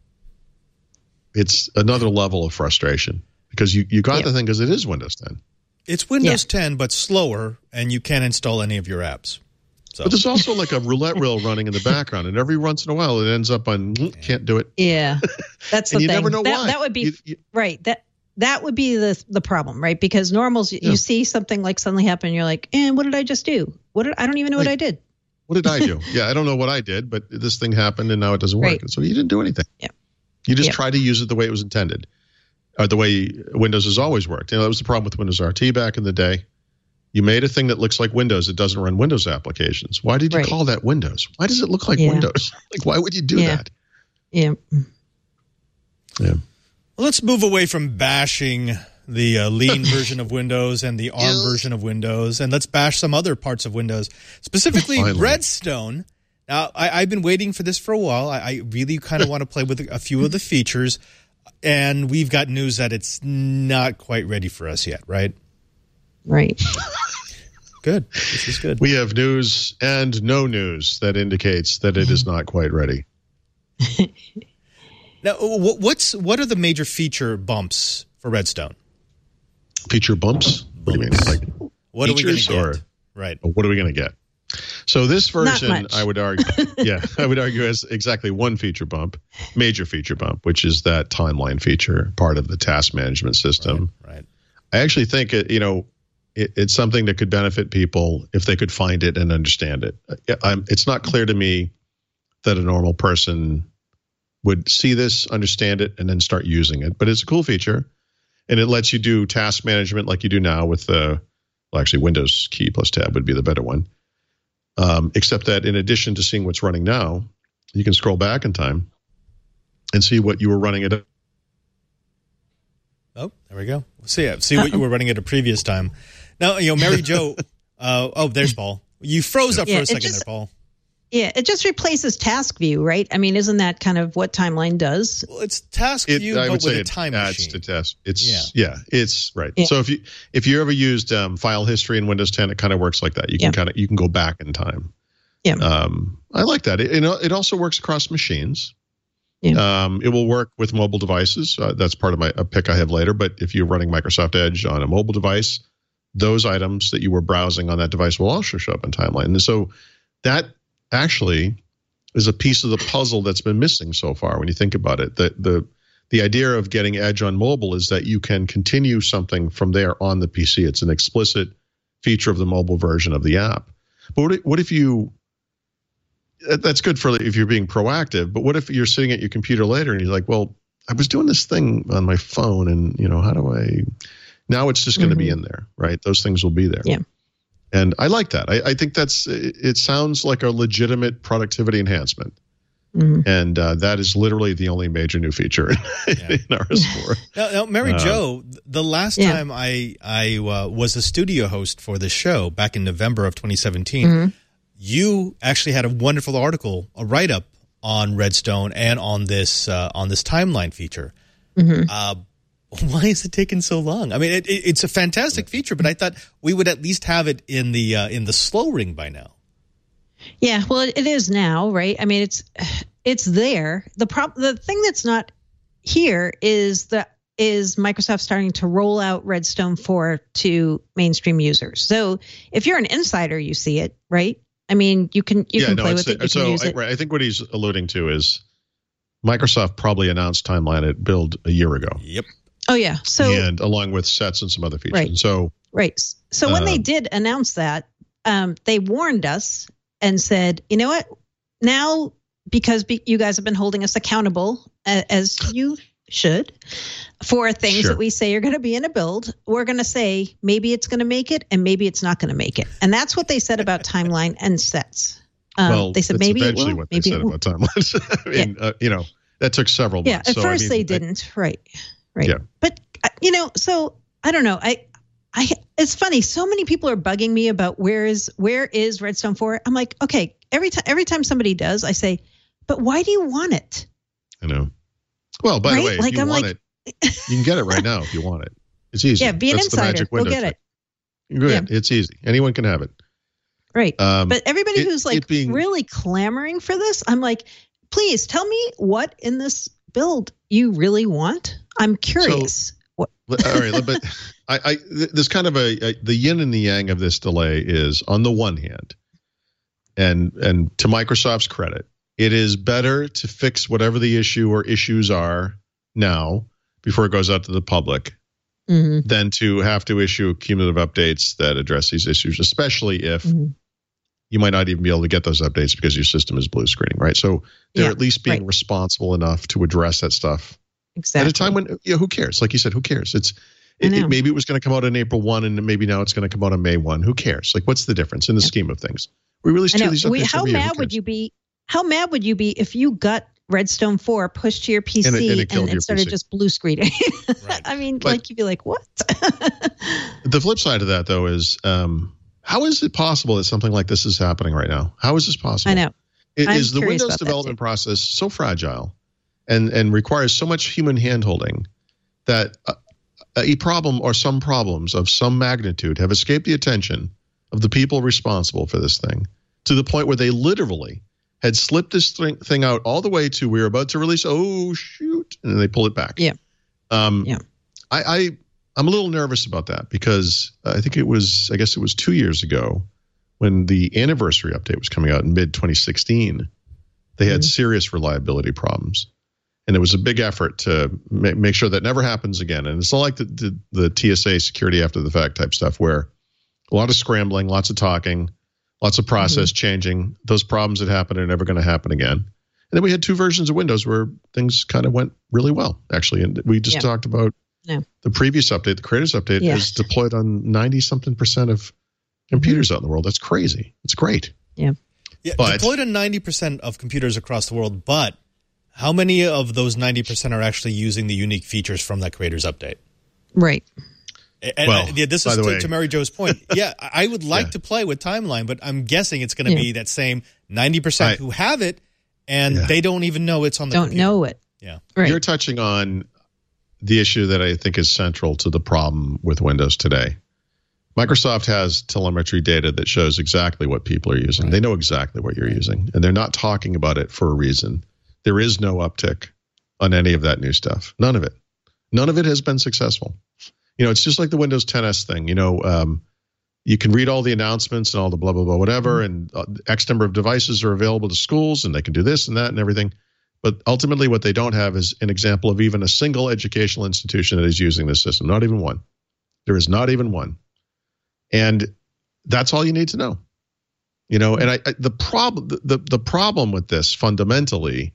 it's another level of frustration because you got the thing because it is Windows 10. It's Windows 10, but slower, and you can't install any of your apps. So. But there's also like a roulette wheel running in the background, and every once in a while it ends up on can't do it. Yeah, that's the thing. You never know why. That would be right. That would be the problem, right? Because normals, you see something like suddenly happen, and you're like, what did I just do? I don't even know what I did. What did I do? I don't know what I did, but this thing happened, and now it doesn't work. Right. And so you didn't do anything. Yeah. You just try to use it the way it was intended, or the way Windows has always worked. That was the problem with Windows RT back in the day. You made a thing that looks like Windows. It doesn't run Windows applications. Why did you call that Windows? Why does it look like Windows? Like, why would you do that? Yeah. Well, let's move away from bashing the lean version of Windows and the ARM version of Windows, and let's bash some other parts of Windows, specifically Redstone. Now, I've been waiting for this for a while. I really kind of want to play with a few of the features, and we've got news that it's not quite ready for us yet, right? Right. Good. This is good. We have news and no news that indicates that it is not quite ready. Now, what are the major feature bumps for Redstone? Feature bumps? What do you mean? Like what are we going to get? Or, right. What are we going to get? So this version, I would argue, has exactly one feature bump, major feature bump, which is that timeline feature, part of the task management system. Right. I actually think it's something that could benefit people if they could find it and understand it. It's not clear to me that a normal person would see this, understand it, and then start using it. But it's a cool feature, and it lets you do task management like you do now with Windows key plus tab would be the better one. Except that in addition to seeing what's running now, you can scroll back in time and see what you were running at. Oh, there we go. See what you were running at a previous time. Now, Mary Jo. There's Paul. You froze up for a second there, Paul. Yeah, it just replaces task view, right? I mean, isn't that kind of what timeline does? Well, it's task view, but with a time machine. To task. It's right. Yeah. So if you ever used file history in Windows 10, it kind of works like that. You can go back in time. Yeah. I like that. It also works across machines. Yeah. It will work with mobile devices. That's part of a pick I have later. But if you're running Microsoft Edge on a mobile device, those items that you were browsing on that device will also show up in timeline. And so that actually is a piece of the puzzle that's been missing so far when you think about it. The idea of getting Edge on mobile is that you can continue something from there on the PC. It's an explicit feature of the mobile version of the app. But what if you... That's good for if you're being proactive, but what if you're sitting at your computer later and you're like, well, was doing this thing on my phone, and how do I? Now it's just going to be in there, right? Those things will be there. Yeah. And I like that. I think it sounds like a legitimate productivity enhancement. And that is literally the only major new feature in RS4. Now, Mary Jo, the last time I was a studio host for this show back in November of 2017, you actually had a wonderful article, a write-up on Redstone and on this timeline feature. Why is it taking so long? I mean, it's a fantastic feature, but I thought we would at least have it in the slow ring by now. Yeah, well, it is now, right? I mean, it's there. The thing that's not here is Microsoft starting to roll out Redstone 4 to mainstream users. So if you're an insider, you see it, right? I mean, you can play with it. You can use it. I think what he's alluding to is Microsoft probably announced Timeline at Build a year ago. Yep. Oh yeah. So and along with sets and some other features. Right. And so when they did announce that, they warned us and said, you know what? Now, because you guys have been holding us accountable, as you should, for things that we say are going to be in a build, we're going to say maybe it's going to make it and maybe it's not going to make it. And that's what they said about Timeline and sets. They said maybe it will. What maybe they said about Timelines. I mean, that took several months. Yeah, at first they didn't. Right. Yeah. But so I don't know. It's funny. So many people are bugging me about where is Redstone 4. I'm like, okay. Every time somebody does, I say, but why do you want it? I know. Well, by the way, if you want it, you can get it right now if you want it. It's easy. Yeah, be an insider. Go get it. Go ahead. It's easy. Anyone can have it. Right. But everybody who's really clamoring for this, I'm like, please tell me what in this build you really want. I'm curious. All right, but there's kind of the yin and the yang of this delay is, on the one hand, and to Microsoft's credit, it is better to fix whatever the issue or issues are now before it goes out to the public than to have to issue cumulative updates that address these issues, especially if you might not even be able to get those updates because your system is blue screening, right? So they're at least being responsible enough to address that stuff. Exactly. At a time when, who cares? Like you said, who cares? Maybe it was going to come out on April 1 and maybe now it's going to come out on May 1. Who cares? Like, what's the difference in the scheme of things? We release two of these updates How mad would you be? How mad would you be if you got Redstone 4 pushed to your PC and it started just blue screening? Right. I mean, you'd be like, what? The flip side of that, though, is how is it possible that something like this is happening right now? How is this possible? I know. Is the Windows development process so fragile and requires so much human handholding that a problem or some problems of some magnitude have escaped the attention of the people responsible for this thing to the point where they literally had slipped this thing out all the way to we're about to release, oh, shoot, and then they pull it back. Yeah. I'm a little nervous about that because I guess it was 2 years ago when the anniversary update was coming out in mid-2016. They had serious reliability problems. And it was a big effort to make sure that never happens again. And it's not like the TSA security after the fact type stuff where a lot of scrambling, lots of talking, lots of process changing. Those problems that happened are never going to happen again. And then we had two versions of Windows where things kind of went really well, actually. And we just talked about the previous update, the Creators Update, is deployed on 90-something% of computers out in the world. That's crazy. It's great. Yeah. But deployed on 90% of computers across the world, but how many of those 90% are actually using the unique features from that Creators Update? Right. And this is to Mary Jo's point. Yeah, I would like to play with Timeline, but I'm guessing it's going to be that same 90% who have it, and they don't even know it's on the computer. Know it. Yeah. Right. You're touching on the issue that I think is central to the problem with Windows today. Microsoft has telemetry data that shows exactly what people are using. Right. They know exactly what you're using, and they're not talking about it for a reason. There is no uptick on any of that new stuff. None of it. None of it has been successful. It's just like the Windows 10S thing. You can read all the announcements and all the blah, blah, blah, whatever, and X number of devices are available to schools, and they can do this and that and everything. But ultimately, what they don't have is an example of even a single educational institution that is using this system. Not even one. There is not even one. And that's all you need to know. And the problem with this fundamentally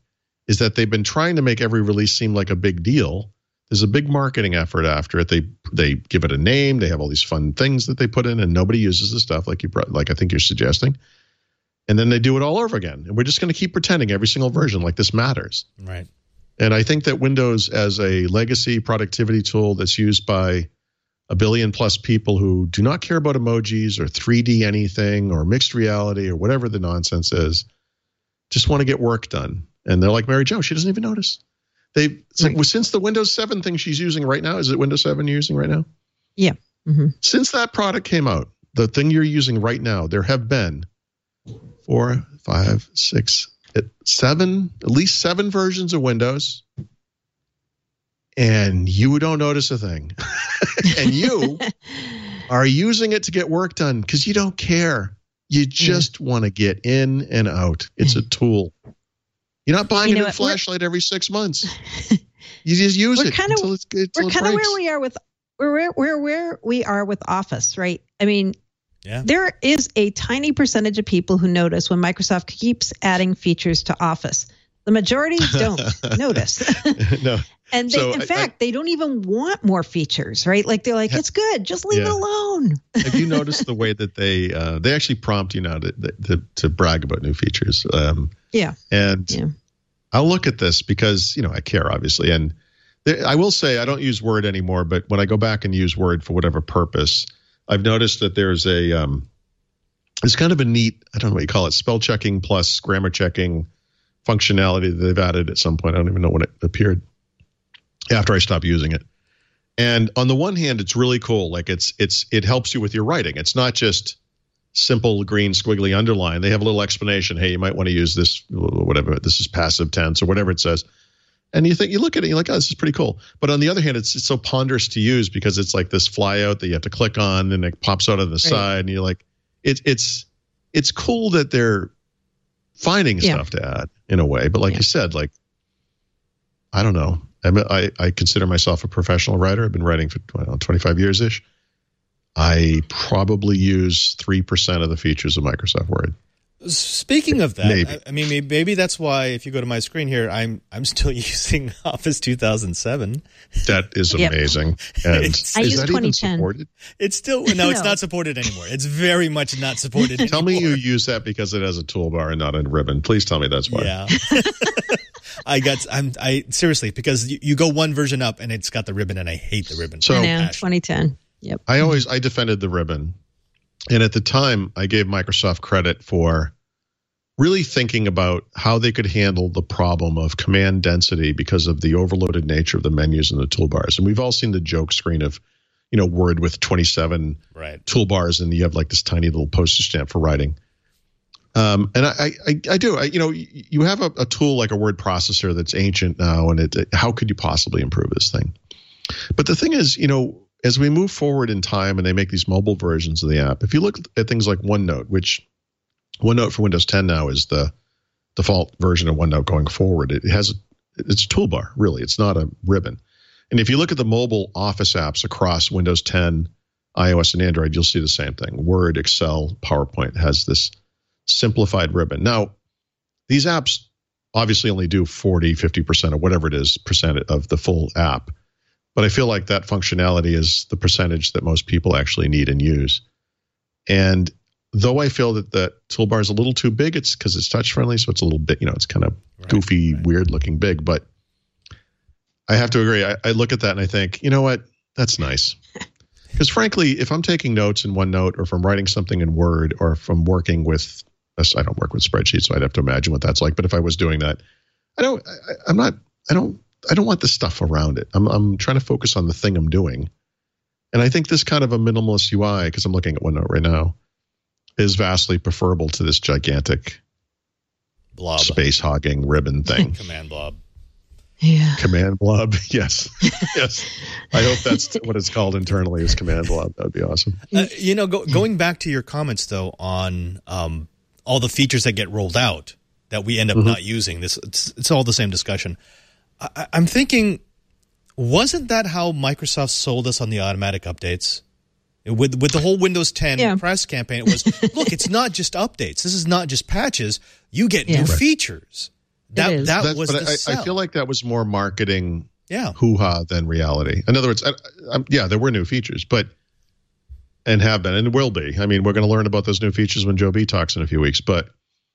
is that they've been trying to make every release seem like a big deal. There's a big marketing effort after it. They give it a name. They have all these fun things that they put in, and nobody uses the stuff like I think you're suggesting. And then they do it all over again. And we're just going to keep pretending every single version like this matters. Right. And I think that Windows as a legacy productivity tool that's used by a billion plus people who do not care about emojis or 3D anything or mixed reality or whatever the nonsense is, just want to get work done. And they're like Mary Jo, she doesn't even notice. Since the Windows 7 thing she's using right now, is it Windows 7 you're using right now? Yeah. Mm-hmm. Since that product came out, the thing you're using right now, there have been 4, 5, 6, 7, at least 7 versions of Windows, and you don't notice a thing. And you are using it to get work done because you don't care. You just want to get in and out. It's a tool. You're not buying a new flashlight every 6 months. You just use it until it's good. We're kind of where we are with where we are with Office, right? I mean, there is a tiny percentage of people who notice when Microsoft keeps adding features to Office. The majority don't notice. No. And in fact, they don't even want more features, right? Like they're like, it's good, just leave it alone. Have you noticed the way that they actually prompt you now to brag about new features? And I'll look at this because, I care, obviously. And I will say I don't use Word anymore, but when I go back and use Word for whatever purpose, I've noticed that there's it's kind of a neat, I don't know what you call it, spell checking plus grammar checking functionality that they've added at some point. I don't even know when it appeared after I stopped using it. And on the one hand, it's really cool. Like it helps you with your writing. It's not just simple green squiggly underline. They have a little explanation. Hey, you might want to use this, whatever. This is passive tense or whatever it says. And you look at it, you're like, oh, this is pretty cool. But on the other hand, it's so ponderous to use because it's like this flyout that you have to click on and it pops out of the side. And you're like, it's cool that they're finding stuff to add in a way. But like you said, like, I don't know. I consider myself a professional writer. I've been writing for 25 years-ish. I probably use 3% of the features of Microsoft Word. Speaking of that, maybe that's why if you go to my screen here, I'm still using Office 2007. That is amazing. And I use that 2010. even supported? It's still it's not supported anymore. It's very much not supported anymore. Tell me you use that because it has a toolbar and not a ribbon. Please tell me that's why. Yeah. I seriously, because you go one version up and it's got the ribbon and I hate the ribbon. So I know, 2010. Yep. I defended the ribbon. And at the time, I gave Microsoft credit for really thinking about how they could handle the problem of command density because of the overloaded nature of the menus and the toolbars. And we've all seen the joke screen of, Word with 27 toolbars, and you have like this tiny little postage stamp for writing. And I do. You have a tool like a word processor that's ancient now, and how could you possibly improve this thing? But the thing is, as we move forward in time and they make these mobile versions of the app, if you look at things like OneNote, which OneNote for Windows 10 now is the default version of OneNote going forward. It's a toolbar, really. It's not a ribbon. And if you look at the mobile Office apps across Windows 10, iOS, and Android, you'll see the same thing. Word, Excel, PowerPoint has this simplified ribbon. Now, these apps obviously only do 40, 50% or whatever it is percent of the full app. But I feel like that functionality is the percentage that most people actually need and use. And though I feel that the toolbar is a little too big, it's because it's touch friendly, so it's a little bit, it's kind of goofy, weird looking big. But I have to agree. I look at that and I think, you know what? That's nice. Because frankly, if I'm taking notes in OneNote or if I'm writing something in Word or if I'm working with, I don't work with spreadsheets, so I'd have to imagine what that's like. But if I was doing that, I don't want the stuff around it. I'm trying to focus on the thing I'm doing. And I think this kind of a minimalist UI, because I'm looking at OneNote right now, is vastly preferable to this gigantic blob, space hogging ribbon thing. Command blob. Yeah. Command blob. Yes. Yes. I hope that's what it's called internally is command blob. That would be awesome. Going back to your comments though on all the features that get rolled out that we end up not using, it's all the same discussion. I'm thinking, wasn't that how Microsoft sold us on the automatic updates? With the whole Windows 10 press campaign, it was, look, it's not just updates. This is not just patches. You get new features. is. That was the I sell. feel like that was more marketing Yeah. hoo-ha than reality. In other words, there were new features, and have been and will be. I mean, we're going to learn about those new features when Joe B talks in a few weeks. But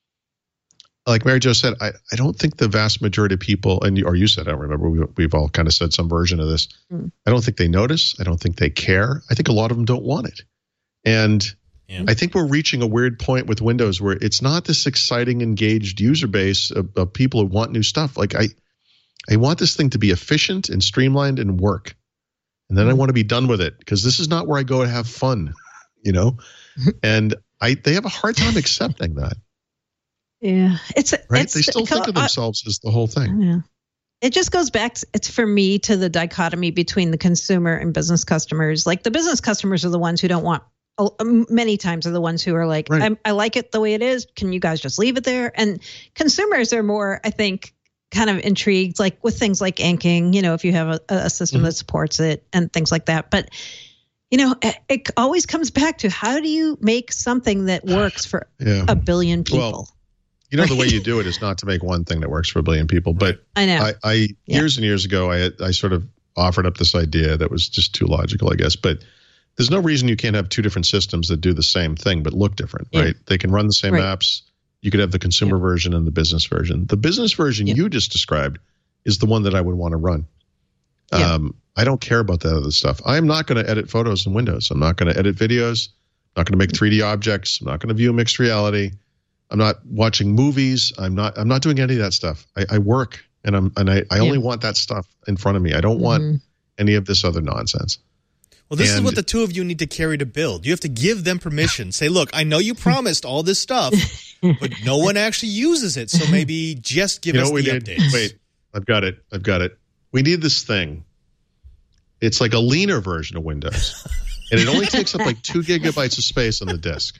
like Mary Jo said, I don't think the vast majority of people, or you said, I don't remember, we've all kind of said some version of this. I don't think they notice. I don't think they care. I think a lot of them don't want it. And I think we're reaching a weird point with Windows where it's not this exciting, engaged user base of people who want new stuff. Like I want this thing to be efficient and streamlined and work. And then I want to be done with it because this is not where I go to have fun, and they have a hard time accepting that. Yeah. Right. They still think of themselves as the whole thing. Yeah. It just goes back, it's for me, to the dichotomy between the consumer and business customers. Like the business customers are the ones who don't want, many times are the ones who are like, right. I like it the way it is. Can you guys just leave it there? And consumers are more, I think, kind of intrigued, like with things like inking, if you have a system that supports it and things like that. But, it always comes back to how do you make something that works for a billion people? Well, the way you do it is not to make one thing that works for a billion people. But I know. I years and years ago, I sort of offered up this idea that was just too logical, I guess. But there's no reason you can't have two different systems that do the same thing but look different, right? They can run the same apps. You could have the consumer version and the business version. The business version you just described is the one that I would want to run. I don't care about that other stuff. I'm not going to edit photos in Windows. I'm not going to edit videos. I'm not going to make 3D objects. I'm not going to view mixed reality. I'm not watching movies. I'm not doing any of that stuff. I work and I only want that stuff in front of me. I don't want any of this other nonsense. Well, this is what the two of you need to carry to build. You have to give them permission. Say, look, I know you promised all this stuff, but no one actually uses it. So maybe just give us the updates. Wait, I've got it. We need this thing. It's like a leaner version of Windows. And it only takes up like 2 gigabytes of space on the disk.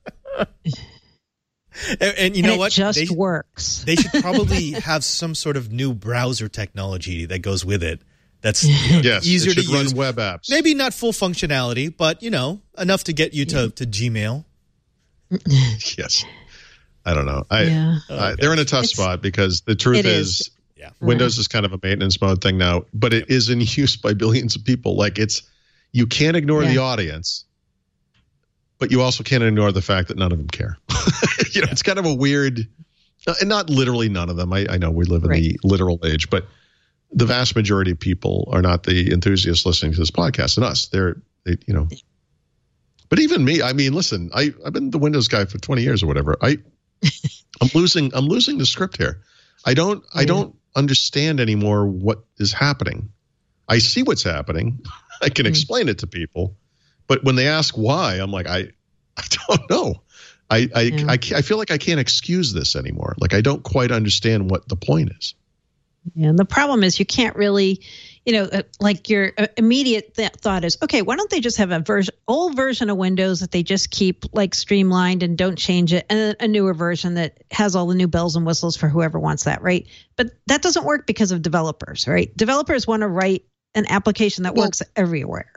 And you know what? It just works. They should probably have some sort of new browser technology that goes with it. That's easier to use. Run web apps. Maybe not full functionality, but enough to get you to Gmail. Yes. I don't know. They're in a tough spot because the truth is Windows is kind of a maintenance mode thing now, but it is in use by billions of people. Like you can't ignore the audience, but you also can't ignore the fact that none of them care. It's kind of a weird, and not literally none of them. I know we live in the literal age, but the vast majority of people are not the enthusiasts listening to this podcast and us. But even me, I mean, listen, I've been the Windows guy for 20 years or whatever. I'm losing the script here. I don't understand anymore what is happening. I see what's happening. I can explain it to people, but when they ask why, I'm like, I don't know. I feel like I can't excuse this anymore. Like I don't quite understand what the point is. Yeah, and the problem is you can't really, like your immediate thought is, okay, why don't they just have old version of Windows that they just keep like streamlined and don't change it, and a newer version that has all the new bells and whistles for whoever wants that, right? But that doesn't work because of developers, right? Developers want to write an application that works everywhere.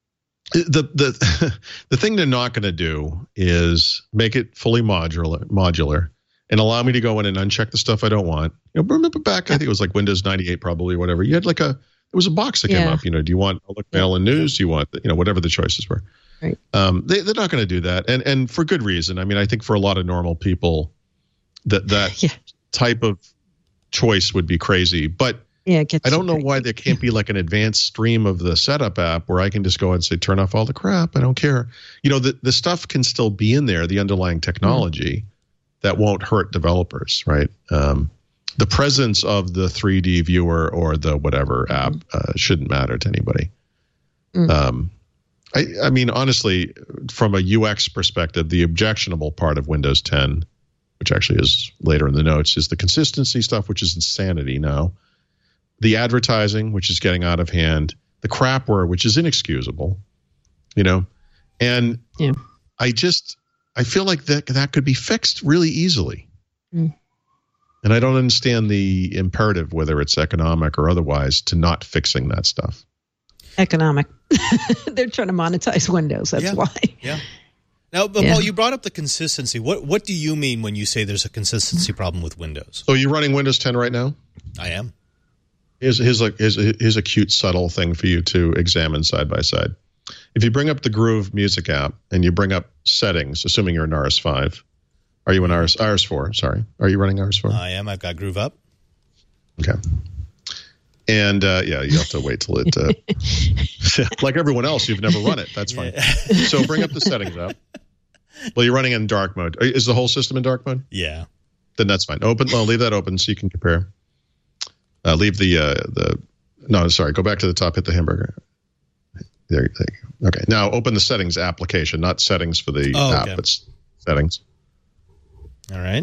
The thing they're not going to do is make it fully modular. And allow me to go in and uncheck the stuff I don't want. Remember back, I think it was like Windows 98 probably, or whatever. You had there was a box that came up. Do you want public mail and news? Do you want, whatever the choices were. Right. They're not going to do that, and for good reason. I mean, I think for a lot of normal people, that type of choice would be crazy. But I don't know why there can't be like an advanced stream of the setup app where I can just go and say, turn off all the crap. I don't care. The stuff can still be in there, the underlying technology. That won't hurt developers, right? The presence of the 3D viewer or the whatever app shouldn't matter to anybody. I mean, honestly, from a UX perspective, the objectionable part of Windows 10, which actually is later in the notes, is the consistency stuff, which is insanity now. The advertising, which is getting out of hand. The crapware, which is inexcusable, And I feel like that could be fixed really easily. And I don't understand the imperative, whether it's economic or otherwise, to not fixing that stuff. Economic. They're trying to monetize Windows. That's why. Yeah. Now, but Paul, you brought up the consistency. What do you mean when you say there's a consistency problem with Windows? So you're running Windows 10 right now? I am. Here's a cute, subtle thing for you to examine side by side. If you bring up the Groove Music app and you bring up settings, assuming you're in RS5, are you in RS4? Sorry. Are you running RS4? I am. I've got Groove up. Okay. And you have to wait till it, like everyone else, you've never run it. That's fine. Yeah. So bring up the settings app. Well, you're running in dark mode. Is the whole system in dark mode? Yeah. Then that's fine. Leave that open so you can compare. Go back to the top, hit the hamburger. There you go. Okay. Now open the settings application, not settings for the app, but settings. All right.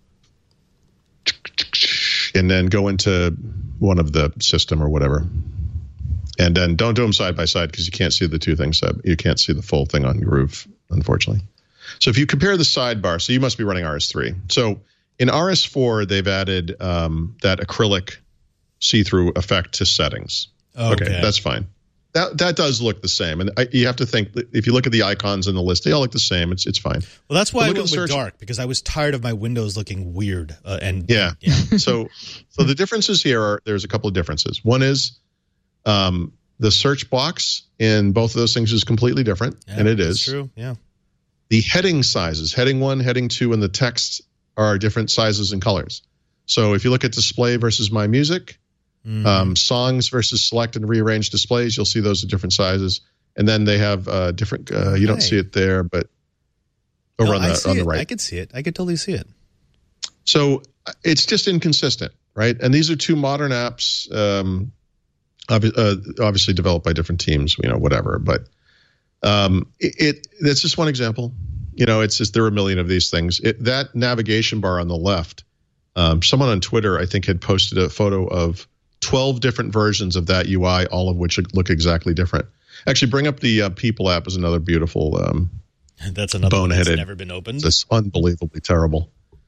And then go into one of the system or whatever. And then don't do them side by side because you can't see the two things. You can't see the full thing on Groove, unfortunately. So if you compare the sidebar, so you must be running RS3. So in RS4, they've added that acrylic see-through effect to settings. Okay, that's fine. That does look the same. And you have to think, if you look at the icons in the list, they all look the same. It's fine. Well, that's why I went with dark, because I was tired of my windows looking weird. So the differences here there's a couple of differences. One is the search box in both of those things is completely different, and it is. True, yeah. The heading sizes, heading 1, heading 2, and the text are different sizes and colors. So if you look at display versus My Music, songs versus select and rearrange displays, you'll see those are different sizes. And then they have different, you don't see it there, but over on the right. I could see it. I could totally see it. So it's just inconsistent, right? And these are two modern apps, obviously developed by different teams, whatever. But that's just one example. It's just there are a million of these things. That navigation bar on the left, someone on Twitter, I think, had posted a photo of 12 different versions of that UI, all of which look exactly different. Actually, bring up the People app is another beautiful that's another one that's never been opened. It's unbelievably terrible.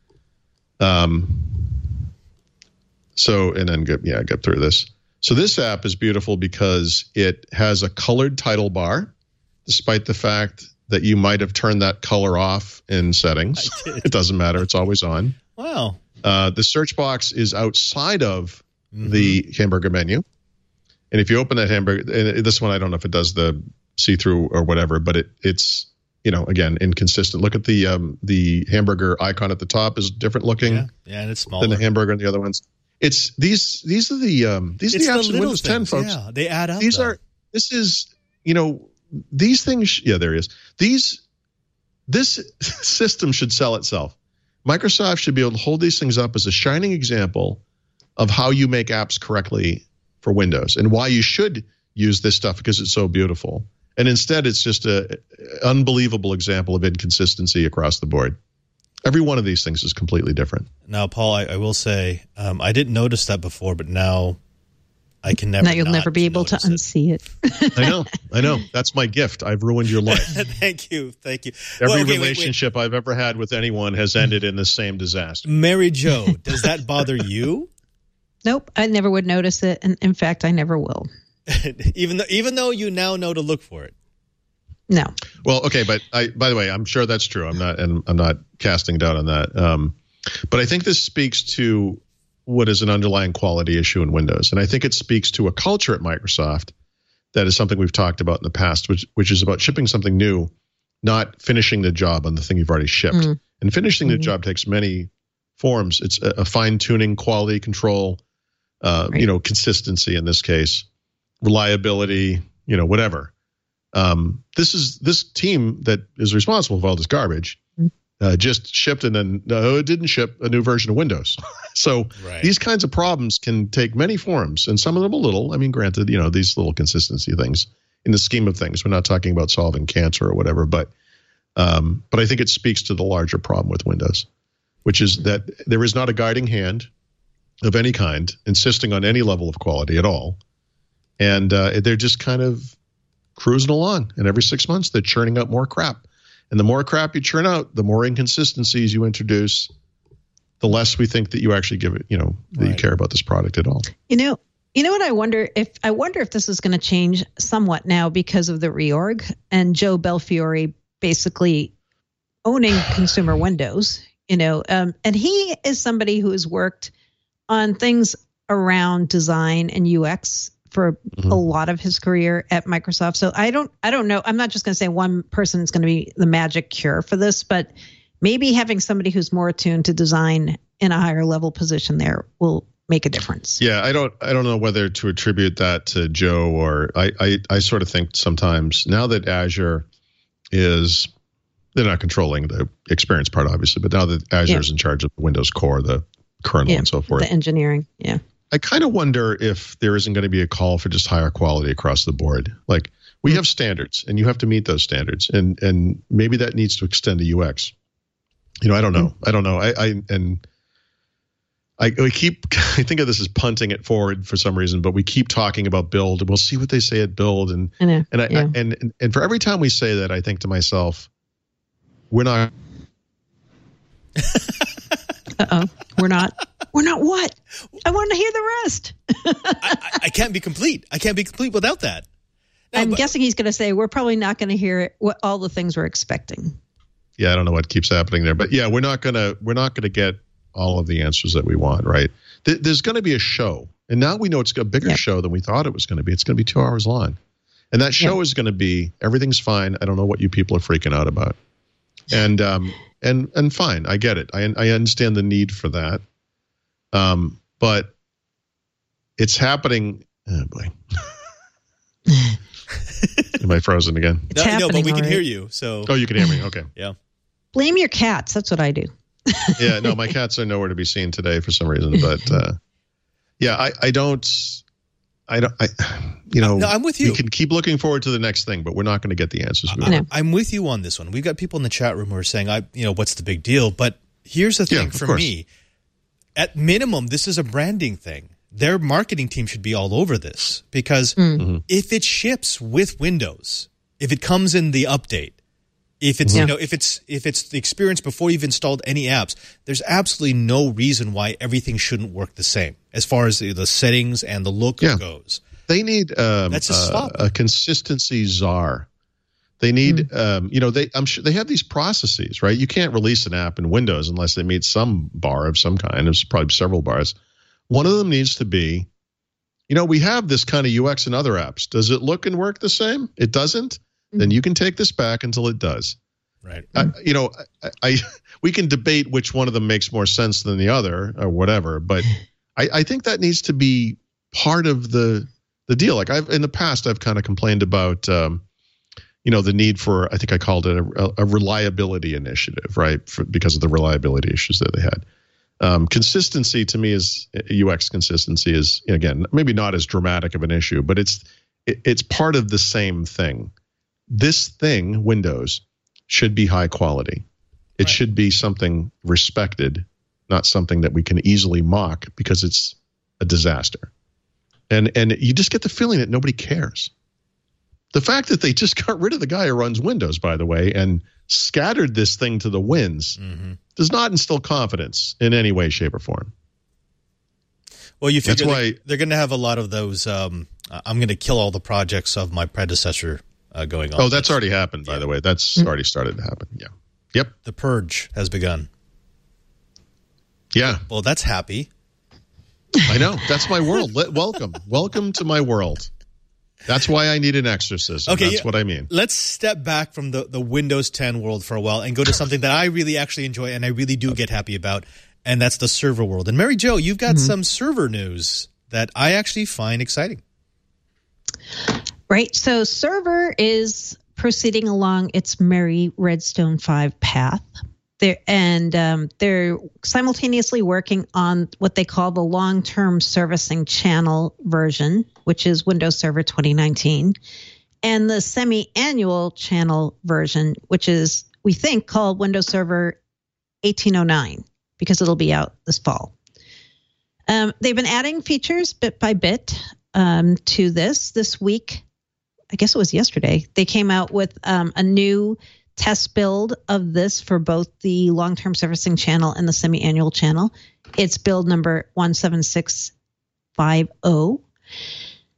Get through this. So this app is beautiful because it has a colored title bar, despite the fact that you might have turned that color off in settings. It doesn't matter. It's always on. Wow. The search box is outside of the hamburger menu. And if you open that hamburger, and this one, I don't know if it does the see-through or whatever, but it's, again, inconsistent. Look at the hamburger icon at the top is different looking. Yeah, and it's smaller than the hamburger and the other ones. It's these are the apps in Windows 10, folks. Yeah, they add up. These things. Yeah, there he is. This system should sell itself. Microsoft should be able to hold these things up as a shining example of how you make apps correctly for Windows and why you should use this stuff because it's so beautiful. And instead, it's just an unbelievable example of inconsistency across the board. Every one of these things is completely different. Now, Paul, I will say, I didn't notice that before, but now I can never. Now you'll never be able to unsee it. I know. That's my gift. I've ruined your life. Thank you. Every relationship I've ever had with anyone has ended in the same disaster. Mary Jo, does that bother you? Nope, I never would notice it, and in fact, I never will. even though you now know to look for it. No. Well, okay, but by the way, I'm sure that's true. I'm not casting doubt on that. But I think this speaks to what is an underlying quality issue in Windows, and I think it speaks to a culture at Microsoft that is something we've talked about in the past, which is about shipping something new, not finishing the job on the thing you've already shipped. And finishing the job takes many forms. It's a fine-tuning, quality control, consistency in this case, reliability, whatever. This team that is responsible for all this garbage just shipped and then it didn't ship a new version of Windows. So these kinds of problems can take many forms, and some of them a little. I mean, granted, these little consistency things in the scheme of things, we're not talking about solving cancer or whatever, but I think it speaks to the larger problem with Windows, which is that there is not a guiding hand of any kind insisting on any level of quality at all. And they're just kind of cruising along. And every 6 months, they're churning out more crap. And the more crap you churn out, the more inconsistencies you introduce, the less we think that you actually give it, that you care about this product at all. You know what I wonder if this is going to change somewhat now because of the reorg and Joe Belfiore basically owning consumer Windows, and he is somebody who has worked on things around design and UX for a lot of his career at Microsoft. So I don't know. I'm not just going to say one person is going to be the magic cure for this, but maybe having somebody who's more attuned to design in a higher level position there will make a difference. Yeah, I don't know whether to attribute that to Joe or I sort of think sometimes now that Azure is, they're not controlling the experience part obviously, but now that Azure is in charge of the Windows core, the kernel and so forth. The engineering, yeah. I kind of wonder if there isn't going to be a call for just higher quality across the board. Like we have standards and you have to meet those standards and maybe that needs to extend to UX. I don't know. I think of this as punting it forward for some reason, but we keep talking about build and we'll see what they say at build. And for every time we say that, I think to myself, we're not. We're not what? I want to hear the rest. I can't be complete. I can't be complete without that. No, I'm guessing he's going to say we're probably not going to hear what all the things we're expecting. Yeah, I don't know what keeps happening there, but yeah, we're not gonna get all of the answers that we want, right? There's going to be a show, and now we know it's a bigger show than we thought it was going to be. It's going to be 2 hours long, and that show is going to be everything's fine. I don't know what you people are freaking out about, and fine, I get it. I understand the need for that, but it's happening. Oh boy, am I frozen again? No, but we can hear you. So you can hear me. Okay, yeah. Blame your cats. That's what I do. Yeah, no, my cats are nowhere to be seen today for some reason. But I don't. No, I'm with you. We can keep looking forward to the next thing, but we're not going to get the answers. I'm with you on this one. We've got people in the chat room who are saying, what's the big deal? But here's the thing for me. At minimum, this is a branding thing. Their marketing team should be all over this because if it ships with Windows, if it comes in the update, if it's if it's the experience before you've installed any apps, there's absolutely no reason why everything shouldn't work the same as far as the settings and the look goes. They need a consistency czar. They need I'm sure they have these processes, right? You can't release an app in Windows unless they meet some bar of some kind. There's probably several bars. One of them needs to be, we have this kind of UX in other apps. Does it look and work the same? It doesn't? Then you can take this back until it does. Right. We can debate which one of them makes more sense than the other or whatever, but I think that needs to be part of the deal. Like in the past, I've kind of complained about, the need for, I think I called it a reliability initiative, right? Because of the reliability issues that they had. Consistency to me is UX consistency is, again, maybe not as dramatic of an issue, but it's part of the same thing. This thing, Windows, should be high quality. It should be something respected, not something that we can easily mock because it's a disaster. And you just get the feeling that nobody cares. The fact that they just got rid of the guy who runs Windows, by the way, and scattered this thing to the winds does not instill confidence in any way, shape, or form. Well, you figure they're going to have a lot of those, I'm going to kill all the projects of my predecessor going on. Oh, that's already happened, by the way. That's already started to happen. Yeah. Yep. The purge has begun. Yeah. Well, that's happy. I know. That's my world. Welcome to my world. That's why I need an exorcism. Okay, that's what I mean. Let's step back from the Windows 10 world for a while and go to something that I really actually enjoy and I really do get happy about, and that's the server world. And Mary Jo, you've got some server news that I actually find exciting. Right. So server is proceeding along its merry Redstone 5 path. They're simultaneously working on what they call the long-term servicing channel version, which is Windows Server 2019, and the semi-annual channel version, which is, we think, called Windows Server 1809, because it'll be out this fall. They've been adding features bit by bit to this week. I guess it was yesterday. They came out with a new test build of this for both the long-term servicing channel and the semi-annual channel. It's build number 17650. And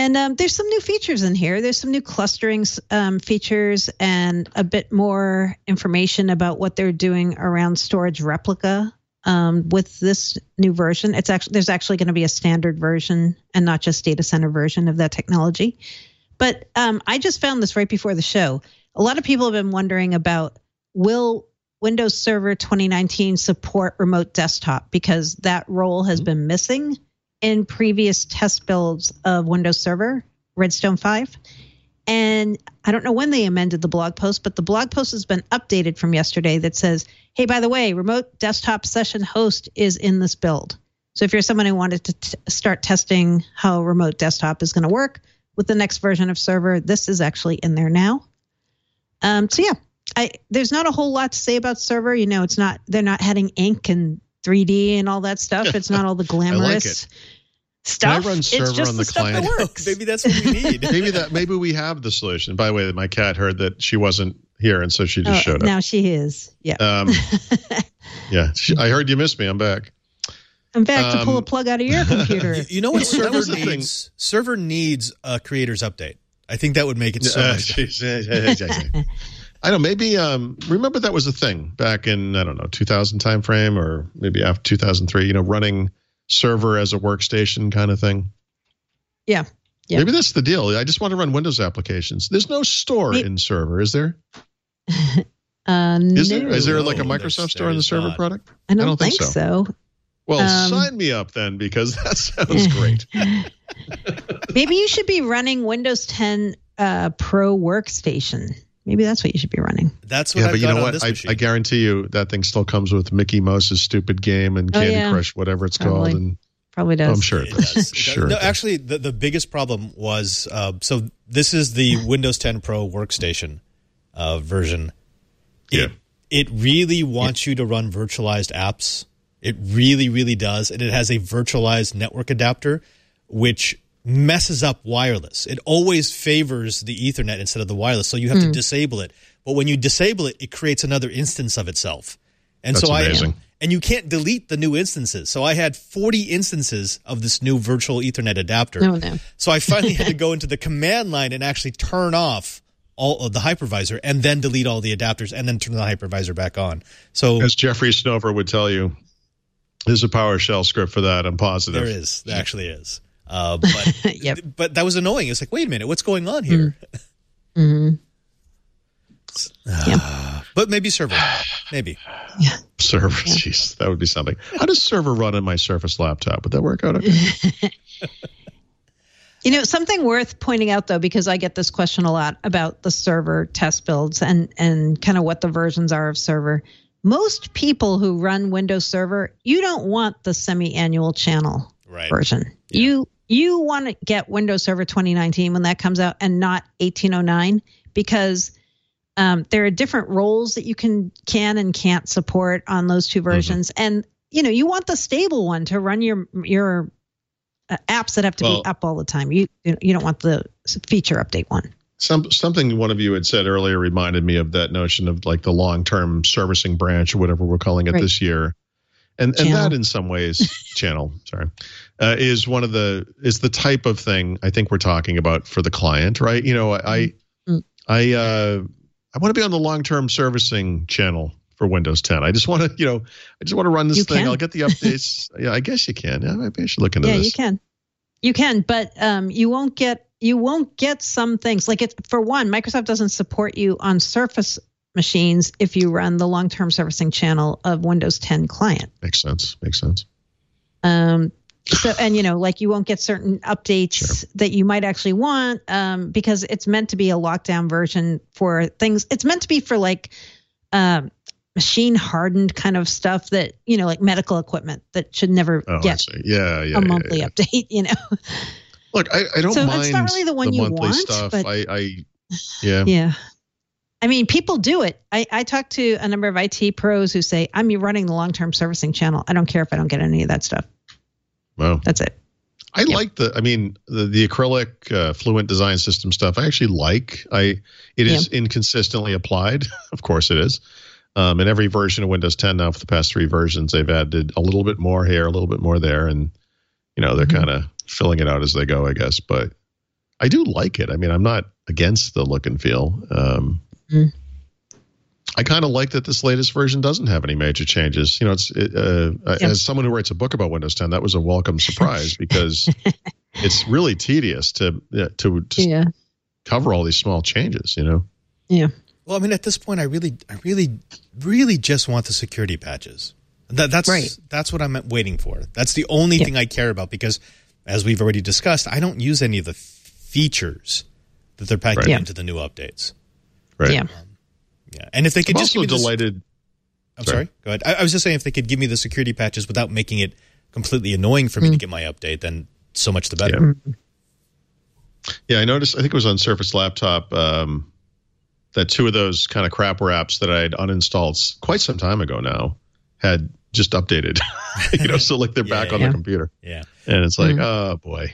And there's some new features in here. There's some new clustering features and a bit more information about what they're doing around storage replica with this new version. There's actually going to be a standard version and not just data center version of that technology. But I just found this right before the show. A lot of people have been wondering about, will Windows Server 2019 support remote desktop? Because that role has been missing in previous test builds of Windows Server, Redstone 5. And I don't know when they amended the blog post, but the blog post has been updated from yesterday that says, hey, by the way, remote desktop session host is in this build. So if you're someone who wanted to start testing how remote desktop is going to work with the next version of Server, this is actually in there now. So yeah, there's not a whole lot to say about Server. You know, they're not adding ink and 3D and all that stuff. It's not all the glamorous stuff. Can I run Server just on the client? That works. Maybe that's what we need. Maybe we have the solution. By the way, my cat heard that she wasn't here, and so she just showed up. Now she is. Yeah. Yeah. I heard you missed me. I'm back. I'm back to pull a plug out of your computer. You know what Server needs? Server needs a creator's update. I think that would make it so much better. I don't know. Maybe remember that was a thing back in, I don't know, 2000 timeframe or maybe after 2003. You know, running Server as a workstation kind of thing. Yeah. Maybe that's the deal. I just want to run Windows applications. There's no store in Server, is there? Is there like a Microsoft store in the Server product? I don't think so. Well, sign me up then, because that sounds great. Maybe you should be running Windows 10 Pro Workstation. Maybe that's what you should be running. That's what I've got on this machine. I guarantee you that thing still comes with Mickey Mouse's stupid game and Candy Crush, whatever it's called. And probably does. I'm sure it does. Sure. No, actually, the biggest problem was, so this is the Windows 10 Pro Workstation version. It really wants you to run virtualized apps. It really, really does. And it has a virtualized network adapter, which messes up wireless. It always favors the Ethernet instead of the wireless. So you have to disable it. But when you disable it, it creates another instance of itself. And that's amazing. And you can't delete the new instances. So I had 40 instances of this new virtual Ethernet adapter. Oh, no. So I finally had to go into the command line and actually turn off all of the hypervisor and then delete all the adapters and then turn the hypervisor back on. So as Jeffrey Snover would tell you, there's a PowerShell script for that. I'm positive. There is. There actually is. But but that was annoying. It's like, wait a minute, what's going on here? But maybe Server. Maybe. Yeah. Server. Jeez, that would be something. How does Server run on my Surface laptop? Would that work out okay? You know, something worth pointing out, though, because I get this question a lot about the Server test builds and kind of what the versions are of Server. Most people who run Windows Server, you don't want the semi-annual channel version. Yeah. You want to get Windows Server 2019 when that comes out and not 1809, because there are different roles that you can and can't support on those two versions. And, you know, you want the stable one to run your apps that have to be up all the time. You don't want the feature update one. Something one of you had said earlier reminded me of that notion of like the long-term servicing branch or whatever we're calling it this year. And that in some ways, is the type of thing I think we're talking about for the client, right? You know, I want to be on the long-term servicing channel for Windows 10. I just want to, run this thing. I'll get the updates. Yeah, I guess you can. Yeah, maybe I should look into this. Yeah, you can, but you won't get some things. Like for one, Microsoft doesn't support you on Surface machines if you run the long-term servicing channel of Windows 10 client. Makes sense. So, and you know, like you won't get certain updates that you might actually want because it's meant to be a lockdown version for things. It's meant to be for like machine hardened kind of stuff that, you know, like medical equipment that should never get a monthly update, you know. Look, I don't mind it's not really the one you want, stuff. But yeah. I mean, people do it. I talked to a number of IT pros who say, I'm running the long-term servicing channel. I don't care if I don't get any of that stuff. Wow. That's it. I like the acrylic Fluent Design System stuff. I actually like. It is inconsistently applied. Of course it is. In every version of Windows 10 now for the past 3 versions, they've added a little bit more here, a little bit more there. And, you know, they're kind of filling it out as they go, I guess. But I do like it. I mean, I'm not against the look and feel. I kind of like that this latest version doesn't have any major changes. You know, as someone who writes a book about Windows 10, that was a welcome surprise because it's really tedious to cover all these small changes. You know. Yeah. Well, I mean, at this point, I really just want the security patches. That's right. That's what I'm waiting for. That's the only thing I care about because, as we've already discussed, I don't use any of the features that they're packing into the new updates. Right. Yeah. Yeah, and if they could just also give me delighted. I'm sorry. Go ahead. I was just saying if they could give me the security patches without making it completely annoying for me to get my update, then so much the better. Yeah, I noticed. I think it was on Surface Laptop that two of those kind of crapware apps that I had uninstalled quite some time ago now had just updated. You know, so like they're back on the computer. Yeah, and it's like, oh boy.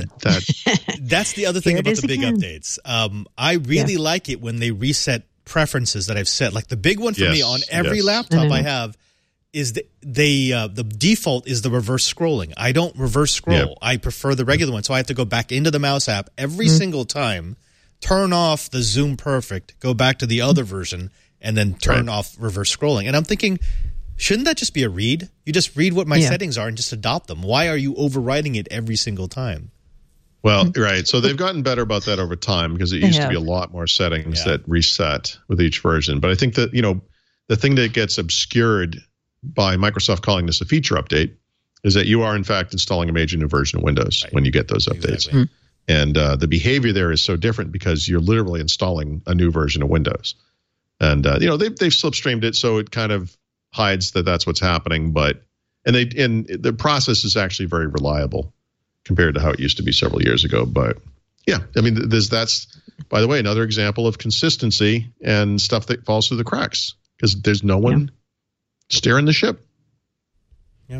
That's the other thing about the big updates. I really like it when they reset preferences that I've set. Like the big one for me on every laptop I have is the default is the reverse scrolling. I don't reverse scroll. I prefer the regular one. So I have to go back into the mouse app every single time, turn off the Zoom Perfect, go back to the other version, and then turn off reverse scrolling. And I'm thinking, shouldn't that just be a read? You just read what my settings are and just adopt them. Why are you overriding it every single time? Well, right. So they've gotten better about that over time because it used to be a lot more settings that reset with each version. But I think that, you know, the thing that gets obscured by Microsoft calling this a feature update is that you are, in fact, installing a major new version of Windows when you get those updates. Exactly. And the behavior there is so different because you're literally installing a new version of Windows. And, you know, they've slipstreamed it so it kind of hides that that's what's happening. But and the process is actually very reliable compared to how it used to be several years ago. But yeah, I mean, that's, by the way, another example of consistency and stuff that falls through the cracks because there's no one steering the ship. Yeah.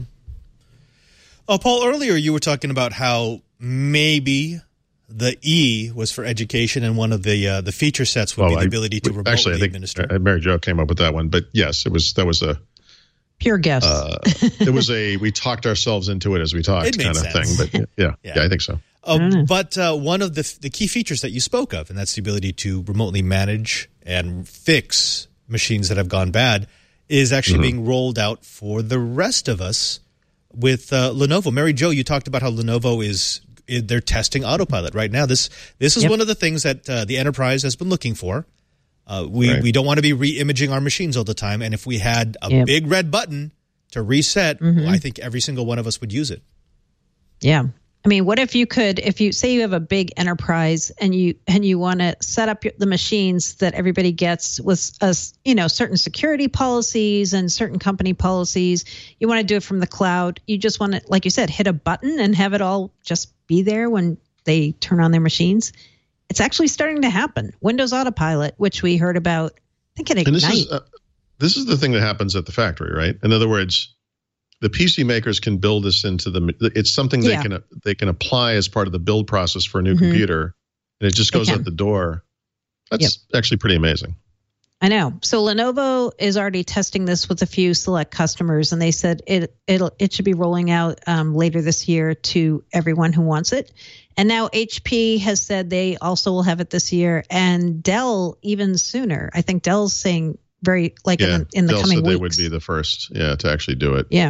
Oh, Paul, earlier you were talking about how maybe the E was for education and one of the feature sets would be the ability to remotely administer. Mary Jo came up with that one, but yes, that was a pure guess. It was we talked ourselves into it as we talked kind of thing. But yeah, I think so. But one of the key features that you spoke of, and that's the ability to remotely manage and fix machines that have gone bad, is actually being rolled out for the rest of us with Lenovo. Mary Jo, you talked about how Lenovo they're testing Autopilot right now. This is one of the things that the enterprise has been looking for. We don't want to be re-imaging our machines all the time, and if we had a big red button to reset, I think every single one of us would use it. Yeah. I mean, what if you say you have a big enterprise and you want to set up the machines that everybody gets with certain security policies and certain company policies. You want to do it from the cloud. You just want to, like you said, hit a button and have it all just be there when they turn on their machines. It's actually starting to happen. Windows Autopilot, which we heard about, I think at Ignite. And this is the thing that happens at the factory, right? In other words, the PC makers can build this into it's something they can apply as part of the build process for a new computer, and it just goes out the door. That's actually pretty amazing. I know. So Lenovo is already testing this with a few select customers, and they said it should be rolling out later this year to everyone who wants it. And now HP has said they also will have it this year, and Dell even sooner. I think Dell's saying in the Dell coming said weeks. They would be the first, to actually do it. Yeah.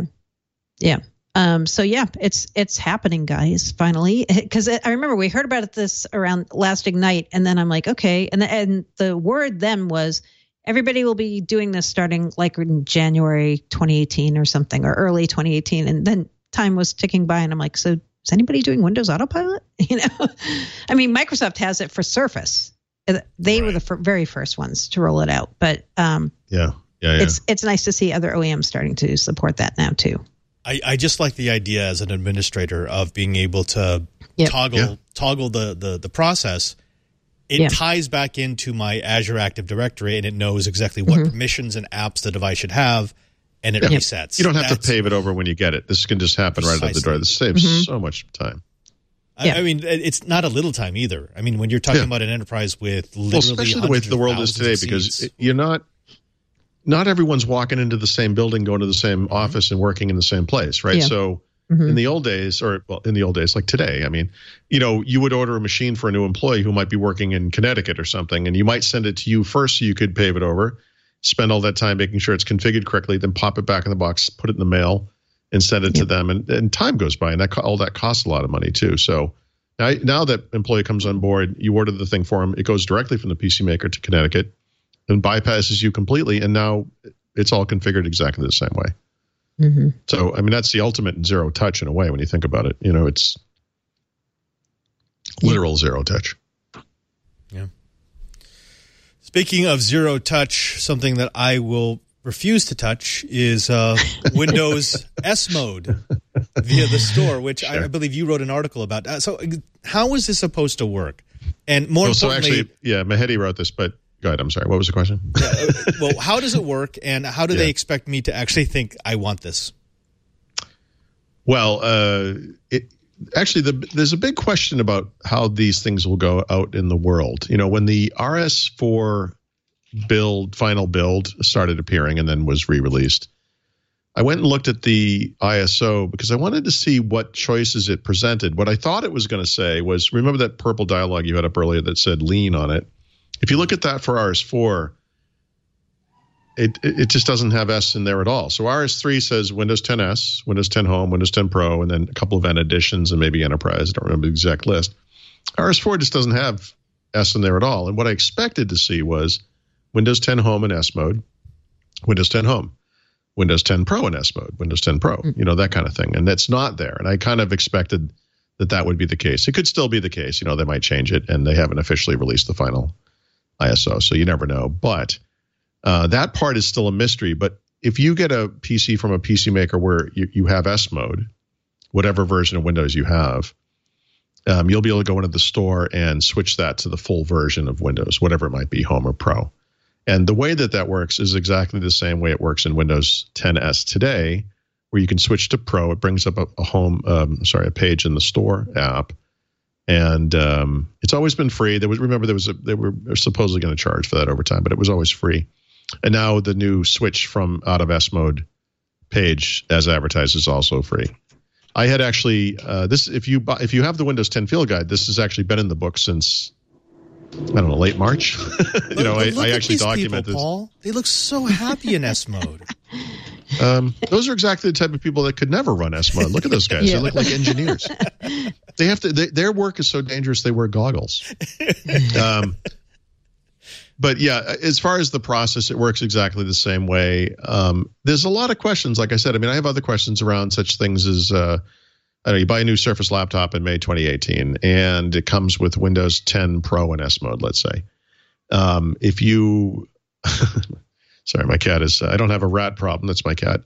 So it's happening, guys. Finally, because I remember we heard about this around last Ignite, and then I'm like, okay, and the word then was everybody will be doing this starting like in January 2018 or something, or early 2018, and then time was ticking by, and I'm like, so is anybody doing Windows Autopilot? I mean, Microsoft has it for Surface. They were the very first ones to roll it out, but it's nice to see other OEMs starting to support that now too. I just like the idea as an administrator of being able to toggle the process. It ties back into my Azure Active Directory, and it knows exactly what permissions and apps the device should have, and it resets. You don't have to pave it over when you get it. This can just happen right out the door. This saves so much time. I mean, it's not a little time either. I mean, when you're talking about an enterprise with literally especially the way the world is today, because you're not everyone's walking into the same building, going to the same office, and working in the same place, right? So In the old days, like today, I mean, you would order a machine for a new employee who might be working in Connecticut or something, and you might send it to you first so you could pave it over, spend all that time making sure it's configured correctly, then pop it back in the box, put it in the mail, and send it to them. And time goes by, and all that costs a lot of money too. So now that employee comes on board, you order the thing for him, it goes directly from the PC maker to Connecticut and bypasses you completely, and now it's all configured exactly the same way. So, I mean, that's the ultimate zero touch in a way when you think about it. It's literal zero touch. Yeah. Speaking of zero touch, something that I will refuse to touch is Windows S Mode via the store, which I believe you wrote an article about. So how is this supposed to work? And more importantly... So actually, Mehedi wrote this, but... Go ahead. I'm sorry. What was the question? Well, how does it work, and how do they expect me to actually think I want this? Well, there's a big question about how these things will go out in the world. When the RS4 final build started appearing and then was re-released, I went and looked at the ISO because I wanted to see what choices it presented. What I thought it was going to say was, remember that purple dialogue you had up earlier that said lean on it? If you look at that for RS4, it just doesn't have S in there at all. So RS3 says Windows 10 S, Windows 10 Home, Windows 10 Pro, and then a couple of N editions and maybe Enterprise. I don't remember the exact list. RS4 just doesn't have S in there at all. And what I expected to see was Windows 10 Home in S mode, Windows 10 Home, Windows 10 Pro in S mode, Windows 10 Pro, that kind of thing. And that's not there. And I kind of expected that would be the case. It could still be the case. They might change it, and they haven't officially released the final ISO, so you never know. But that part is still a mystery. But if you get a PC from a PC maker where you have S mode, whatever version of Windows you have, you'll be able to go into the store and switch that to the full version of Windows, whatever it might be, Home or Pro. And the way that works is exactly the same way it works in Windows 10S today, where you can switch to Pro. It brings up a page in the store app. And it's always been free. They were supposedly going to charge for that over time, but it was always free. And now the new switch from out of S mode page as advertised is also free. I had actually this if you have the Windows 10 Field Guide, this has actually been in the book since late March. I actually documented this. Paul, they look so happy in S mode. Those are exactly the type of people that could never run S mode. Look at those guys; they look like engineers. They have to. Their work is so dangerous they wear goggles. But yeah, as far as the process, it works exactly the same way. There's a lot of questions. Like I said, I have other questions around such things as you buy a new Surface laptop in May 2018, and it comes with Windows 10 Pro in S mode. Let's say, if you sorry, my cat is. I don't have a rat problem. That's my cat.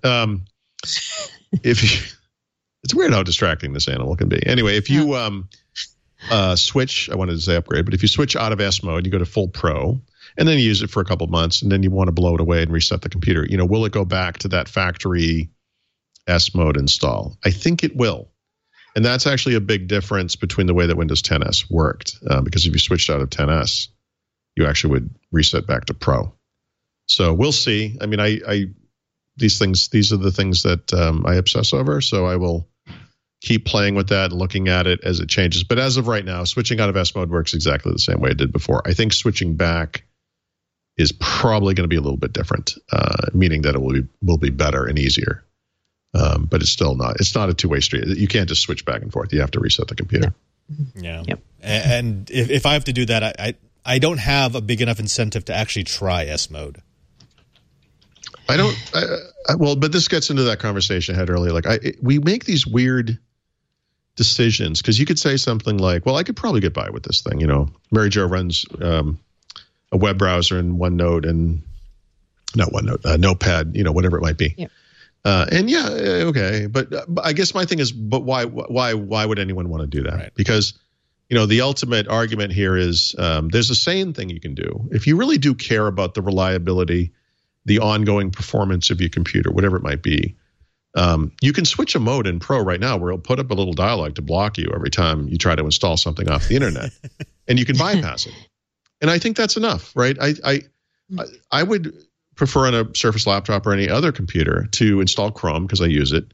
It's weird how distracting this animal can be. Anyway, if you switch, I wanted to say upgrade, but if you switch out of S mode, you go to full Pro, and then you use it for a couple of months, and then you want to blow it away and reset the computer. Will it go back to that factory S mode install? I think it will. And that's actually a big difference between the way that Windows 10S worked, because if you switched out of 10S, you actually would reset back to Pro. So we'll see. These are the things that I obsess over. So I will keep playing with that and looking at it as it changes. But as of right now, switching out of S mode works exactly the same way it did before. I think switching back is probably going to be a little bit different, meaning that it will be better and easier. But it's still not. It's not a two-way street. You can't just switch back and forth. You have to reset the computer. Yeah. Yep. And if I have to do that, I don't have a big enough incentive to actually try S mode. I don't. But this gets into that conversation I had earlier. We make these weird decisions because you could say something like, "Well, I could probably get by with this thing." Mary Jo runs a web browser in OneNote and not OneNote, Notepad. Whatever it might be. Yep. Okay, but I guess my thing is, but why would anyone want to do that? Right. Because the ultimate argument here is there's a sane thing you can do if you really do care about the reliability, the ongoing performance of your computer, whatever it might be. You can switch a mode in Pro right now where it'll put up a little dialog to block you every time you try to install something off the internet, and you can bypass it. And I think that's enough, right? I would prefer on a Surface laptop or any other computer to install Chrome because I use it,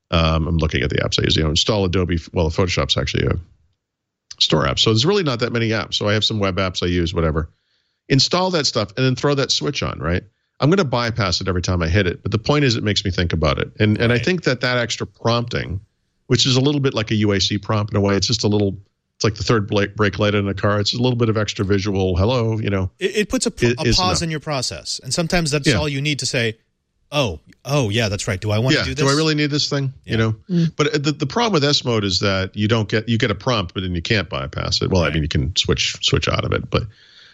I'm looking at the apps I use. Install Adobe. Well, Photoshop's actually a store app, so there's really not that many apps. So I have some web apps I use, whatever. Install that stuff and then throw that switch on, right? I'm going to bypass it every time I hit it. But the point is it makes me think about it. And I think that extra prompting, which is a little bit like a UAC prompt in a way, it's just a little, it's like the third brake light in a car. It's a little bit of extra visual, hello, It puts a pause in your process. And sometimes that's all you need to say, oh, yeah, that's right. Do I want to do this? Do I really need this thing? Yeah. But the problem with S mode is that you get a prompt, but then you can't bypass it. Well, I mean, you can switch out of it, but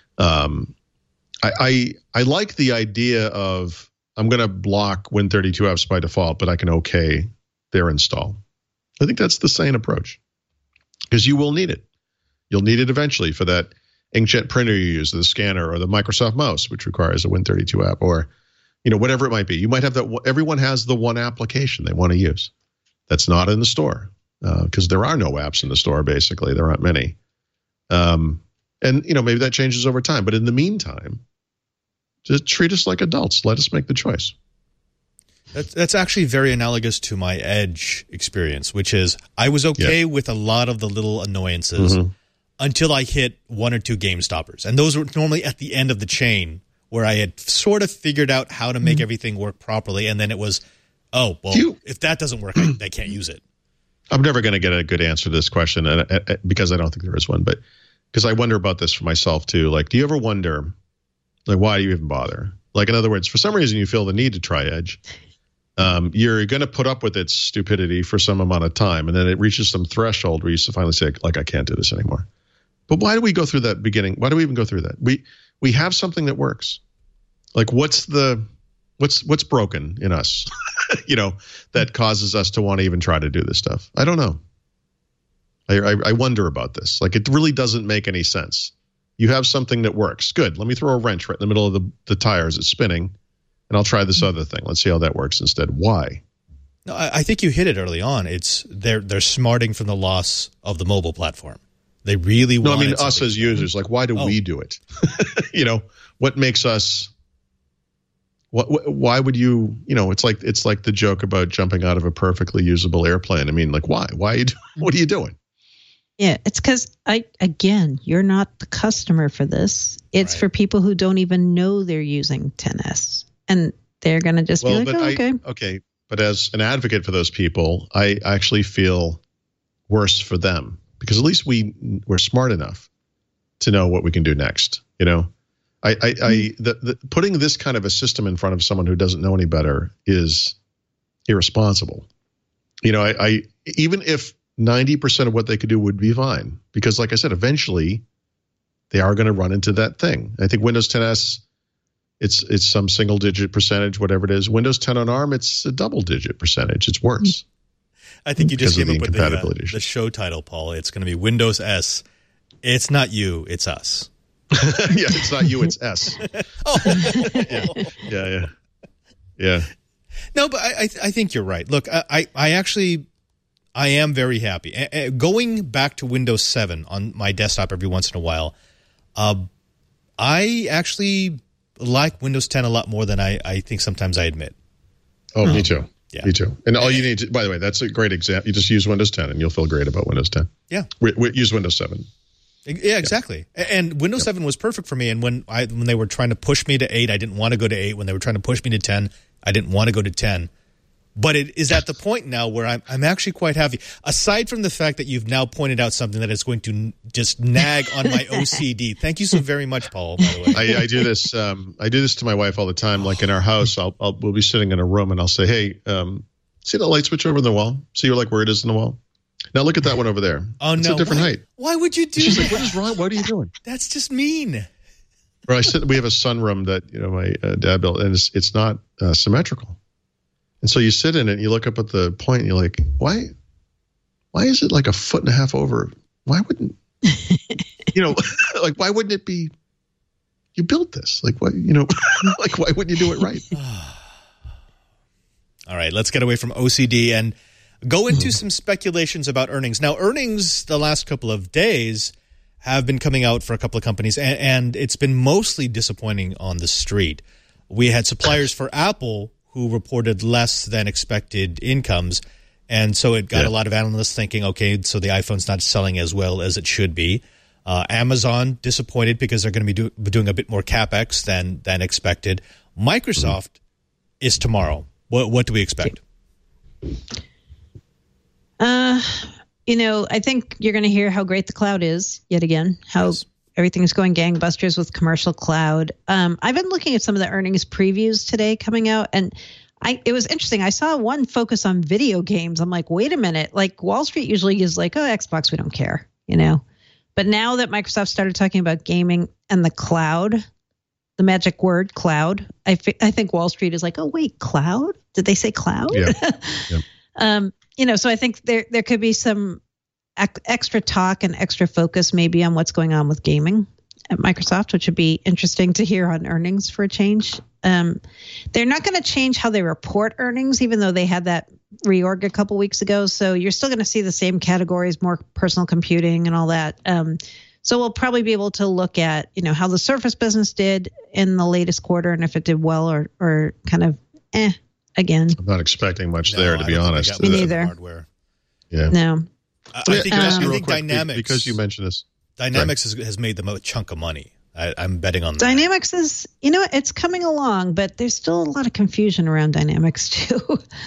I like the idea of I'm going to block Win32 apps by default, but I can OK their install. I think that's the sane approach because you will need it. You'll need it eventually for that inkjet printer you use, the scanner, or the Microsoft mouse, which requires a Win32 app, or whatever it might be. You might have that. Everyone has the one application they want to use that's not in the store because there are no apps in the store. Basically, there aren't many. And maybe that changes over time. But in the meantime, just treat us like adults. Let us make the choice. That's actually very analogous to my Edge experience, which is I was okay with a lot of the little annoyances until I hit one or two game stoppers. And those were normally at the end of the chain where I had sort of figured out how to make everything work properly. And then it was, if that doesn't work, I can't use it. I'm never going to get a good answer to this question because I don't think there is one. But because I wonder about this for myself, too. Like, do you ever wonder, like, why do you even bother? Like, in other words, for some reason you feel the need to try Edge. You're going to put up with its stupidity for some amount of time, and then it reaches some threshold where you finally say, like, I can't do this anymore. But why do we go through that beginning? Why do we even go through that? We have something that works. Like, what's broken in us, that causes us to want to even try to do this stuff? I don't know. I wonder about this. Like, it really doesn't make any sense. You have something that works. Good. Let me throw a wrench right in the middle of the tires. It's spinning. And I'll try this other thing. Let's see how that works instead. Why? No, I think you hit it early on. It's they're smarting from the loss of the mobile platform. They really want. No, I mean us as users. Like, why do we do it? What makes us? Why would you? It's like the joke about jumping out of a perfectly usable airplane. I mean, like, why? Why are you? What are you doing? Yeah, it's because you're not the customer for this. It's for people who don't even know they're using 10S. And they're going to just be like, okay. Okay. But as an advocate for those people, I actually feel worse for them because at least we're smart enough to know what we can do next. Putting this kind of a system in front of someone who doesn't know any better is irresponsible. Even if 90% of what they could do would be fine, because like I said, eventually they are going to run into that thing. I think Windows 10S, it's some single digit percentage, whatever it is. Windows 10 on ARM, it's a double digit percentage. It's worse. I think you just came up with the show title, Paul. It's going to be Windows S. It's not you, it's us. Yeah, it's not you, it's S. Yeah. No, but I think you're right. Look, I am very happy. Going back to Windows 7 on my desktop every once in a while, I actually like Windows 10 a lot more than I think sometimes I admit. Oh, me too. Yeah. Me too. And all you need to, by the way, that's a great example. You just use Windows 10 and you'll feel great about Windows 10. Yeah. Use Windows 7. Yeah, exactly. Yeah. And Windows 7 was perfect for me. And when they were trying to push me to 8, I didn't want to go to 8. When they were trying to push me to 10, I didn't want to go to 10. But it is at the point now where I'm actually quite happy. Aside from the fact that you've now pointed out something that is going to just nag on my OCD. Thank you so very much, Paul, by the way. I do this. I do this to my wife all the time. Like in our house, we'll be sitting in a room and I'll say, "Hey, see that light switch over in the wall? See where it is in the wall? Now look at that one over there. Oh, it's a different height. Why would you do She's that? Like, what is wrong? What are you doing? That's just mean. Or we have a sunroom that my dad built, and it's not symmetrical. And so you sit in it and you look up at the point and you're like, why is it like a foot and a half over? Why wouldn't, like, why wouldn't it be, you built this? Like, what, like, why wouldn't you do it right? All right, let's get away from OCD and go into some speculations about earnings. Now, earnings the last couple of days have been coming out for a couple of companies, and it's been mostly disappointing on the street. We had suppliers for Apple who reported less than expected incomes, And so it got Yeah. a lot of analysts thinking, okay, so the iPhone's not selling as well as it should be. Amazon disappointed because they're going to be doing a bit more CapEx than expected. Microsoft is tomorrow. What do we expect? I think you're going to hear how great the cloud is yet again, how Yes. everything's going gangbusters with commercial cloud. I've been looking at some of the earnings previews today coming out, and it was interesting. I saw one focus on video games. I'm like, wait a minute. Like Wall Street usually is like, oh, Xbox, we don't care, But now that Microsoft started talking about gaming and the cloud, the magic word cloud, I think Wall Street is like, oh, wait, cloud? Did they say cloud? Yeah. Yep. So I think there could be some extra talk and extra focus maybe on what's going on with gaming at Microsoft, which would be interesting to hear on earnings for a change. They're not going to change how they report earnings, even though they had that reorg a couple weeks ago. So you're still going to see the same categories, more personal computing and all that. So we'll probably be able to look at, how the Surface business did in the latest quarter and if it did well or kind of again. I'm not expecting much there, to be honest. Me neither. Hardware. Yeah. No. I Let think, me ask you I real think quick, Dynamics, because you mentioned this. Dynamics has made them a chunk of money. I'm betting on that. Dynamics is, it's coming along, but there's still a lot of confusion around Dynamics too.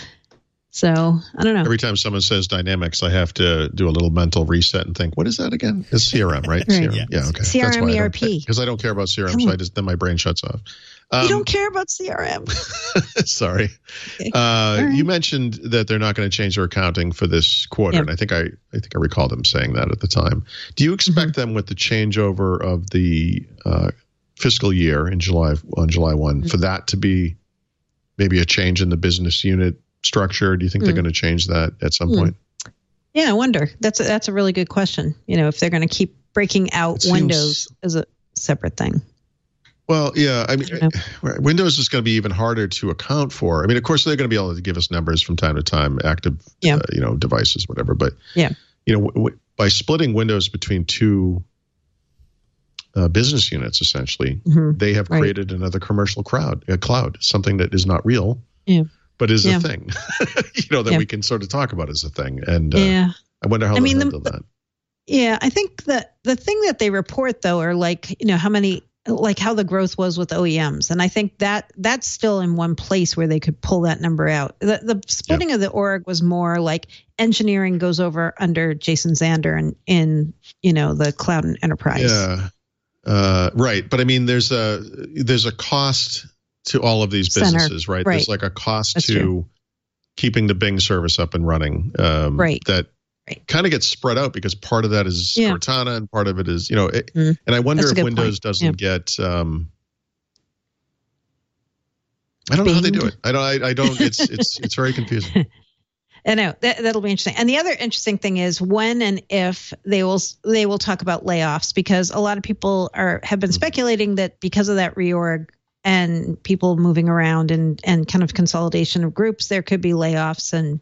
So I don't know. Every time someone says Dynamics, I have to do a little mental reset and think, what is that again? It's CRM, right? Right. CRM. Yeah, okay. CRM, ERP. Because I don't care about CRM, so then my brain shuts off. You don't care about CRM. Sorry. Okay. Right. You mentioned that they're not going to change their accounting for this quarter, and I think I recall them saying that at the time. Do you expect them with the changeover of the fiscal year on July 1 for that to be maybe a change in the business unit structure? Do you think they're going to change that at some point? Yeah, I wonder. That's a really good question. If they're going to keep breaking out Windows as a separate thing. Well, yeah, I mean, Windows is going to be even harder to account for. I mean, of course, they're going to be able to give us numbers from time to time, active, devices, whatever. But by splitting Windows between two business units, essentially, they have created another commercial cloud, something that is not real, but is a thing. That we can sort of talk about as a thing. And I wonder how they handle that. Yeah, I think that the thing that they report though are like, how the growth was with OEMs. And I think that's still in one place where they could pull that number out. The splitting of the org was more like engineering goes over under Jason Zander in the cloud and enterprise. Yeah, right. But I mean, there's a cost to all of these businesses, right? There's like a cost to keeping the Bing service up and running. That kind of gets spread out because part of that is Cortana and part of it is, and I wonder if Windows doesn't get, I don't know how they do it. I don't, it's very confusing. I know that'll be interesting. And the other interesting thing is when and if they will talk about layoffs, because a lot of people have been speculating that because of that reorg and people moving around and kind of consolidation of groups, there could be layoffs. And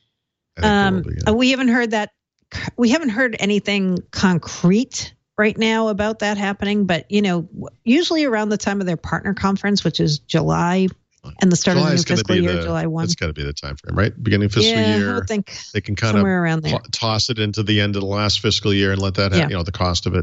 we haven't heard anything concrete right now about that happening, but usually around the time of their partner conference, which is July and the start of the new fiscal year, July 1. That's got to be the time frame, right? Beginning of fiscal year. I think they can kind somewhere around there. Toss it into the end of the last fiscal year and let that happen, the cost of it.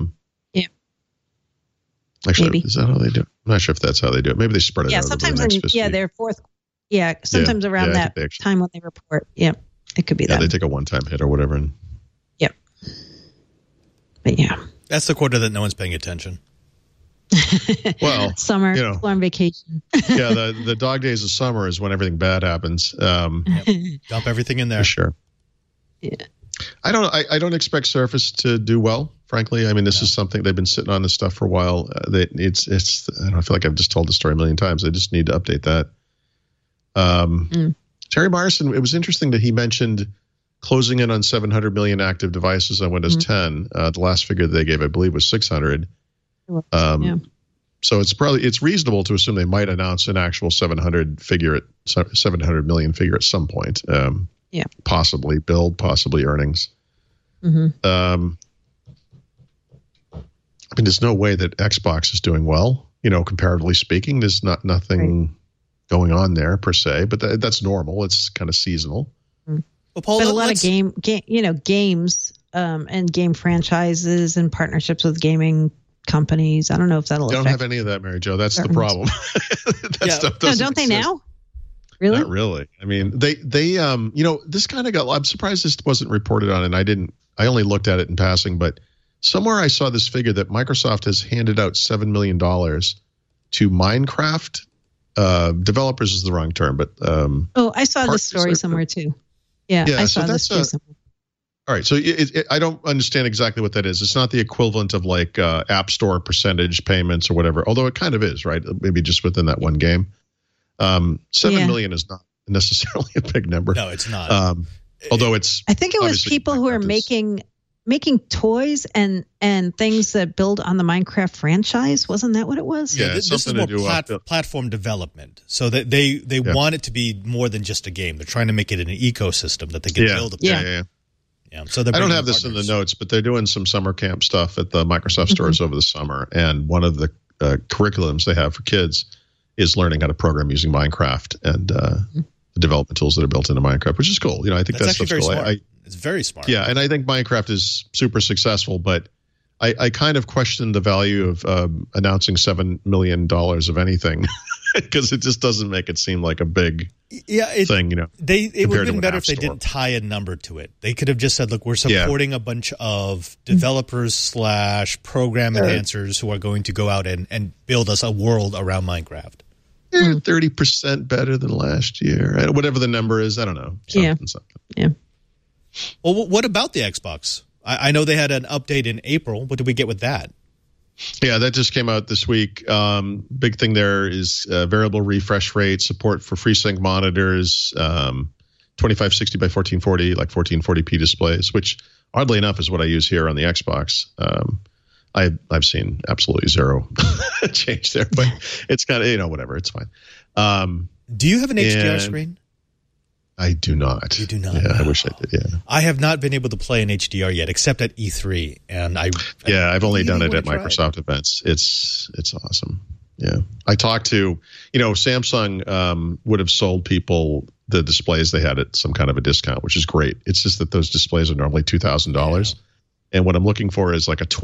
Actually, maybe. Is that how they do it? I'm not sure if that's how they do it. Maybe they spread it out over the next fiscal year. Their fourth. Yeah, sometimes around that time when they report. Yeah. It could be that. They take a one-time hit or whatever. Yep. But that's the quarter that no one's paying attention. Well, summer, people on vacation. The dog days of summer is when everything bad happens. Dump everything in there. For sure. Yeah. I don't expect Surface to do well. Frankly, I mean, this is something they've been sitting on this stuff for a while. I feel like I've just told the story a million times. I just need to update that. Terry Myerson, it was interesting that he mentioned closing in on 700 million active devices on Windows 10. The last figure that they gave, I believe, was 600. So it's reasonable to assume they might announce an actual 700 million figure at some point. Possibly build, possibly earnings. I mean, there's no way that Xbox is doing well, comparatively speaking. There's nothing going on there per se, but that's normal. It's kind of seasonal. Well, Paul, but a lot of games and game franchises and partnerships with gaming companies. I don't know if that'll They don't affect. have any of that, Mary Jo. That's the problem. Stuff No, doesn't don't they exist. now? Really? Not really. I mean, they this kind of got. I'm surprised this wasn't reported on, and I only looked at it in passing, but somewhere I saw this figure that Microsoft has handed out $7 million to Minecraft developers is the wrong term, but I saw this story somewhere too. Yeah, I saw this story somewhere. All right, so I don't understand exactly what that is. It's not the equivalent of like App Store percentage payments or whatever, although it kind of is, right? Maybe just within that one game. 7 million is not necessarily a big number. No, it's not. Although it's, I think it was people who are making toys and things that build on the Minecraft franchise. Wasn't that what it was? Yeah, this is more platform development. So that they want it to be more than just a game. They're trying to make it an ecosystem that they can build upon. Yeah. So I don't have this in the notes, but they're doing some summer camp stuff at the Microsoft stores over the summer. And one of the curriculums they have for kids is learning how to program using Minecraft and the development tools that are built into Minecraft, which is cool. I think that's actually very cool. smart. It's very smart. Yeah, and I think Minecraft is super successful, but I kind of question the value of announcing $7 million of anything because it just doesn't make it seem like a big thing. It would have been better if they didn't tie a number to it. They could have just said, "Look, we're supporting a bunch of developers / program enhancers who are going to go out and build us a world around Minecraft." They're 30% better than last year, whatever the number is. I don't know. Something. Yeah. Well, what about the Xbox? I know they had an update in April. What did we get with that? Yeah, that just came out this week. Big thing there is variable refresh rate, support for FreeSync monitors, 2560 by 1440, like 1440p displays, which oddly enough is what I use here on the Xbox. I've seen absolutely zero change there, but it's kind of, whatever. It's fine. Do you have an HDR screen? I do not. You do not? Yeah, I wish I did, yeah. I have not been able to play in HDR yet, except at E3. And I've only done it at Microsoft events. It's awesome. Yeah. I talked to, Samsung would have sold people the displays they had at some kind of a discount, which is great. It's just that those displays are normally $2,000. And what I'm looking for is like a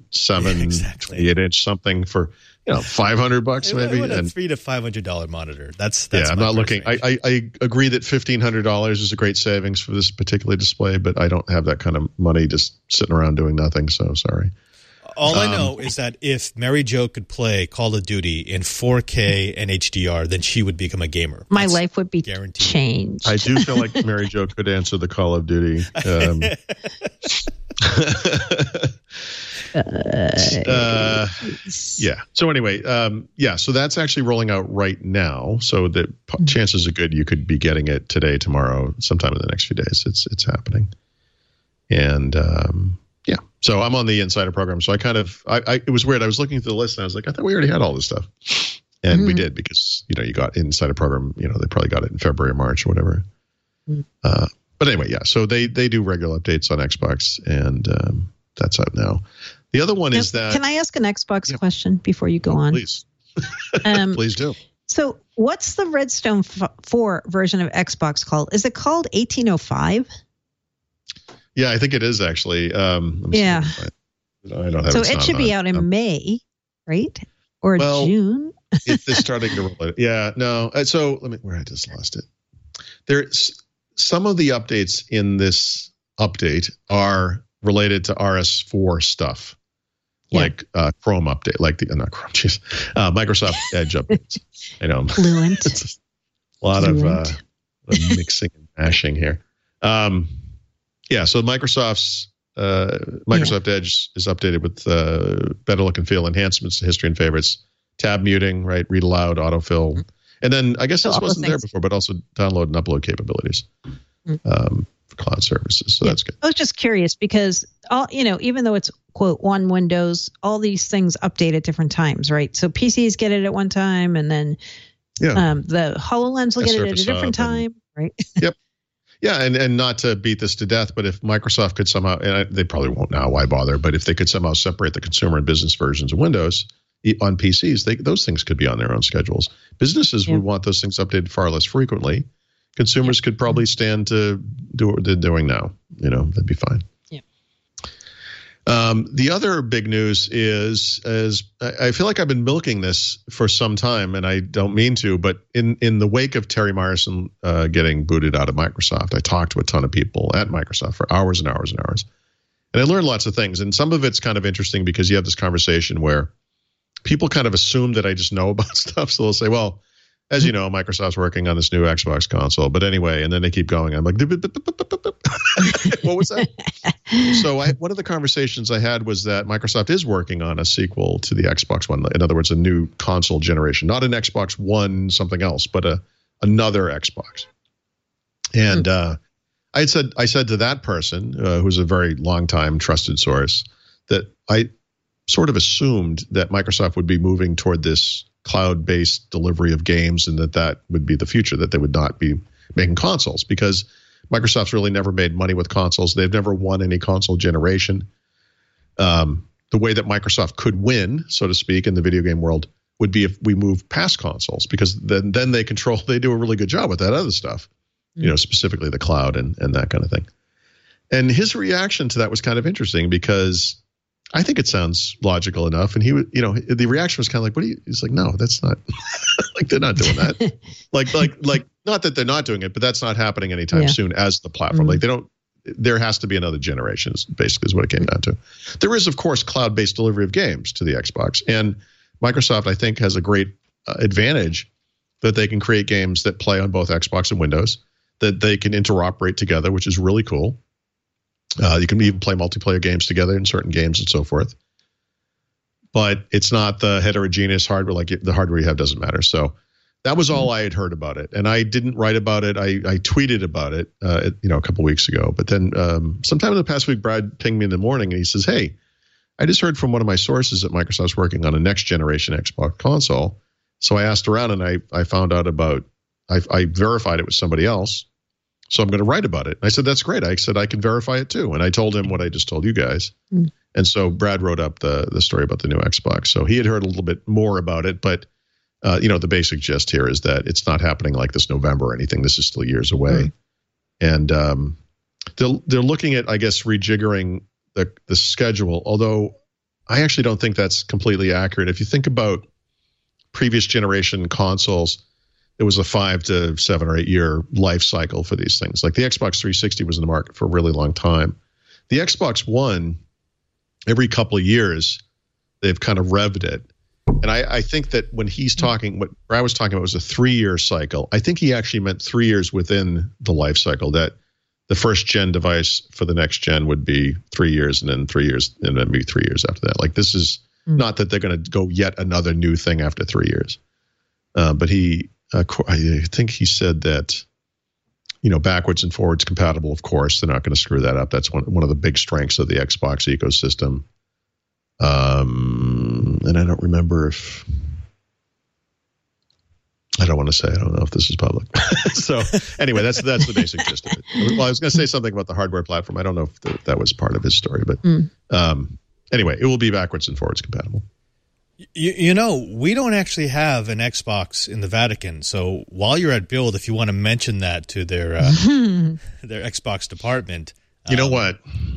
28-inch something for, $500 maybe. A $300 to $500 monitor. That's I'm not looking. I agree that $1,500 is a great savings for this particular display, but I don't have that kind of money just sitting around doing nothing. So sorry. All I know is that if Mary Jo could play Call of Duty in 4K and HDR, then she would become a gamer. My life would be changed. I do feel like Mary Jo could answer the Call of Duty. So anyway, so that's actually rolling out right now. So the chances are good you could be getting it today, tomorrow, sometime in the next few days. It's happening. And so I'm on the Insider program. So I kind of, it was weird. I was looking through the list and I was like, I thought we already had all this stuff. And we did because, you got Insider program, they probably got it in February or March or whatever. But anyway, so they do regular updates on Xbox and that's out now. The other one is that. Can I ask an Xbox question before you go on? Please. Please do. So what's the Redstone 4 version of Xbox called? Is it called 1805? Yeah, I think it is actually. Yeah. I don't have so it should be out in May, right? Or June? It's starting to roll it. Yeah, no. So where I just lost it. There's some of the updates in this update are related to RS4 stuff. Like Chrome update, not Chrome, Microsoft Edge updates. I know. Fluent. It's a lot of mixing and mashing here. So Microsoft Edge is updated with better look and feel enhancements to history and favorites, tab muting, right, read aloud, autofill, and then I guess this wasn't there before, but also download and upload capabilities for cloud services. So that's good. I was just curious because even though it's quote one Windows, all these things update at different times, right? So PCs get it at one time, and then the HoloLens will get it at a different time, right? Yep. Yeah, and not to beat this to death, but if Microsoft could somehow, and they probably won't now, why bother? But if they could somehow separate the consumer and business versions of Windows on PCs, those things could be on their own schedules. Businesses would want those things updated far less frequently, consumers could probably stand to do what they're doing now. That'd be fine. The other big news is I feel like I've been milking this for some time, and I don't mean to, but in the wake of Terry Myerson getting booted out of Microsoft, I talked to a ton of people at Microsoft for hours and hours and hours, and I learned lots of things. And some of it's kind of interesting because you have this conversation where people kind of assume that I just know about stuff. So they'll say, well, as you know, Microsoft's working on this new Xbox console. But anyway, and then they keep going. I'm like, what was that? So one of the conversations I had was that Microsoft is working on a sequel to the Xbox One. In other words, a new console generation, not an Xbox One something else, but another Xbox. And I said to that person, who's a very long-time trusted source, that I sort of assumed that Microsoft would be moving toward this cloud-based delivery of games, and that would be the future, that they would not be making consoles, because Microsoft's really never made money with consoles. They've never won any console generation. The way that Microsoft could win, so to speak, in the video game world would be if we move past consoles, because then they do a really good job with that other stuff, specifically the cloud and that kind of thing. And his reaction to that was kind of interesting, because I think it sounds logical enough. And the reaction was kind of like, he's like, no, that's not like, they're not doing that. like, not that they're not doing it, but that's not happening anytime soon as the platform. Like there has to be another generation, basically is what it came down to. There is, of course, cloud-based delivery of games to the Xbox. And Microsoft, I think, has a great advantage that they can create games that play on both Xbox and Windows, that they can interoperate together, which is really cool. You can even play multiplayer games together in certain games and so forth. But it's not the heterogeneous hardware, like the hardware you have doesn't matter. So that was all I had heard about it. And I didn't write about it. I tweeted about it, a couple weeks ago. But then sometime in the past week, Brad pinged me in the morning and he says, hey, I just heard from one of my sources that Microsoft's working on a next generation Xbox console. So I asked around and I found out I verified it with somebody else. So I'm going to write about it. I said, that's great. I said, I can verify it too. And I told him what I just told you guys. And so Brad wrote up the story about the new Xbox. So he had heard a little bit more about it. But, the basic gist here is that it's not happening like this November or anything. This is still years away. And they're looking at, I guess, rejiggering the schedule, although I actually don't think that's completely accurate. If you think about previous generation consoles, it was a 5 to 7 or 8 year life cycle for these things. Like the Xbox 360 was in the market for a really long time. The Xbox One, every couple of years, they've kind of revved it. And I think that when he's talking, what Brad was talking about was a 3-year cycle. I think he actually meant 3 years within the life cycle, that the first gen device for the next gen would be 3 years, and then 3 years, and then maybe 3 years after that. Like this is not that they're going to go yet another new thing after 3 years. But I think he said that, backwards and forwards compatible, of course, they're not going to screw that up. That's one of the big strengths of the Xbox ecosystem. And I don't remember if, I don't want to say, I don't know if this is public. So anyway, that's the basic gist of it. Well, I was going to say something about the hardware platform. I don't know if that was part of his story, but anyway, it will be backwards and forwards compatible. We don't actually have an Xbox in the Vatican. So while you're at Build, if you want to mention that to their Xbox department. You know what?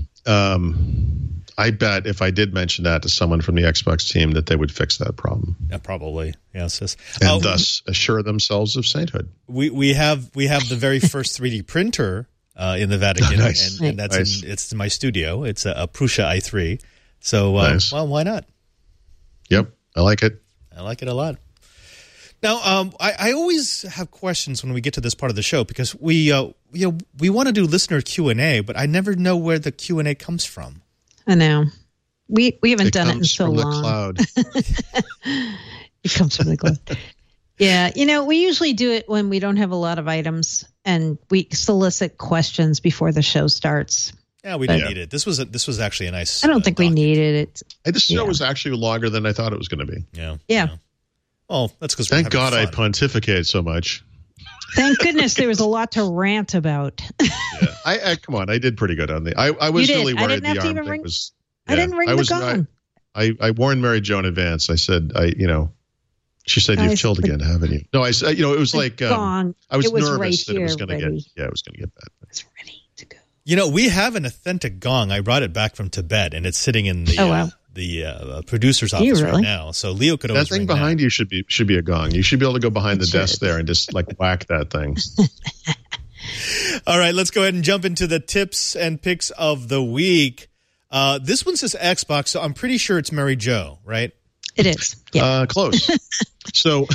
I bet if I did mention that to someone from the Xbox team, that they would fix that problem. Yeah, probably. Yes. And thus assure themselves of sainthood. We have the very first 3D printer in the Vatican, nice. and that's nice. It's in my studio. It's a Prusa i3. So nice. Well, why not? Yep, I like it. I like it a lot. Now, I always have questions when we get to this part of the show, because we want to do listener Q&A, but I never know where the Q&A comes from. I know. We haven't done it in so long. It comes from the cloud. It comes from the cloud. Yeah, we usually do it when we don't have a lot of items, and we solicit questions before the show starts. Yeah, we didn't need it. This was actually a nice. I don't think we needed it. This show was actually longer than I thought it was going to be. Yeah. Oh, that's because thank God I pontificate so much. Thank goodness there was a lot to rant about. Yeah, I come on, I did pretty good on the. I was really worried. I didn't have to even ring. I didn't ring the gong. I warned Mary Jo in advance. I said, She said you've chilled again, haven't you? No, I said, it was like gone. I was nervous right that it was going to ready. get. It was going to get bad. It's ready to go. We have an authentic gong. I brought it back from Tibet, and it's sitting in the producer's office right now. So Leo could always that thing behind you should be a gong. You should be able to go behind the desk there and just like whack that thing. All right, let's go ahead and jump into the tips and picks of the week. This one says Xbox, so I'm pretty sure it's Mary Jo, right? It is. Yeah. Close. So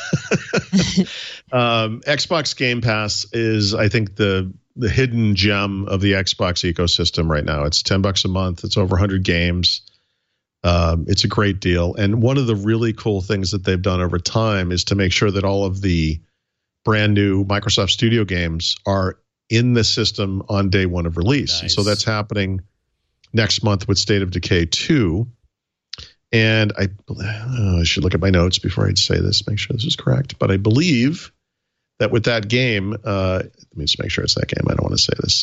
Xbox Game Pass is, I think, the hidden gem of the Xbox ecosystem right now. It's $10 a month. It's over 100 games. It's a great deal. And one of the really cool things that they've done over time is to make sure that all of the brand new Microsoft Studio games are in the system on day one of release. Nice. And so that's happening next month with State of Decay 2. And I should look at my notes before I say this, make sure this is correct. But I believe that with that game, let me just make sure it's that game. I don't want to say this.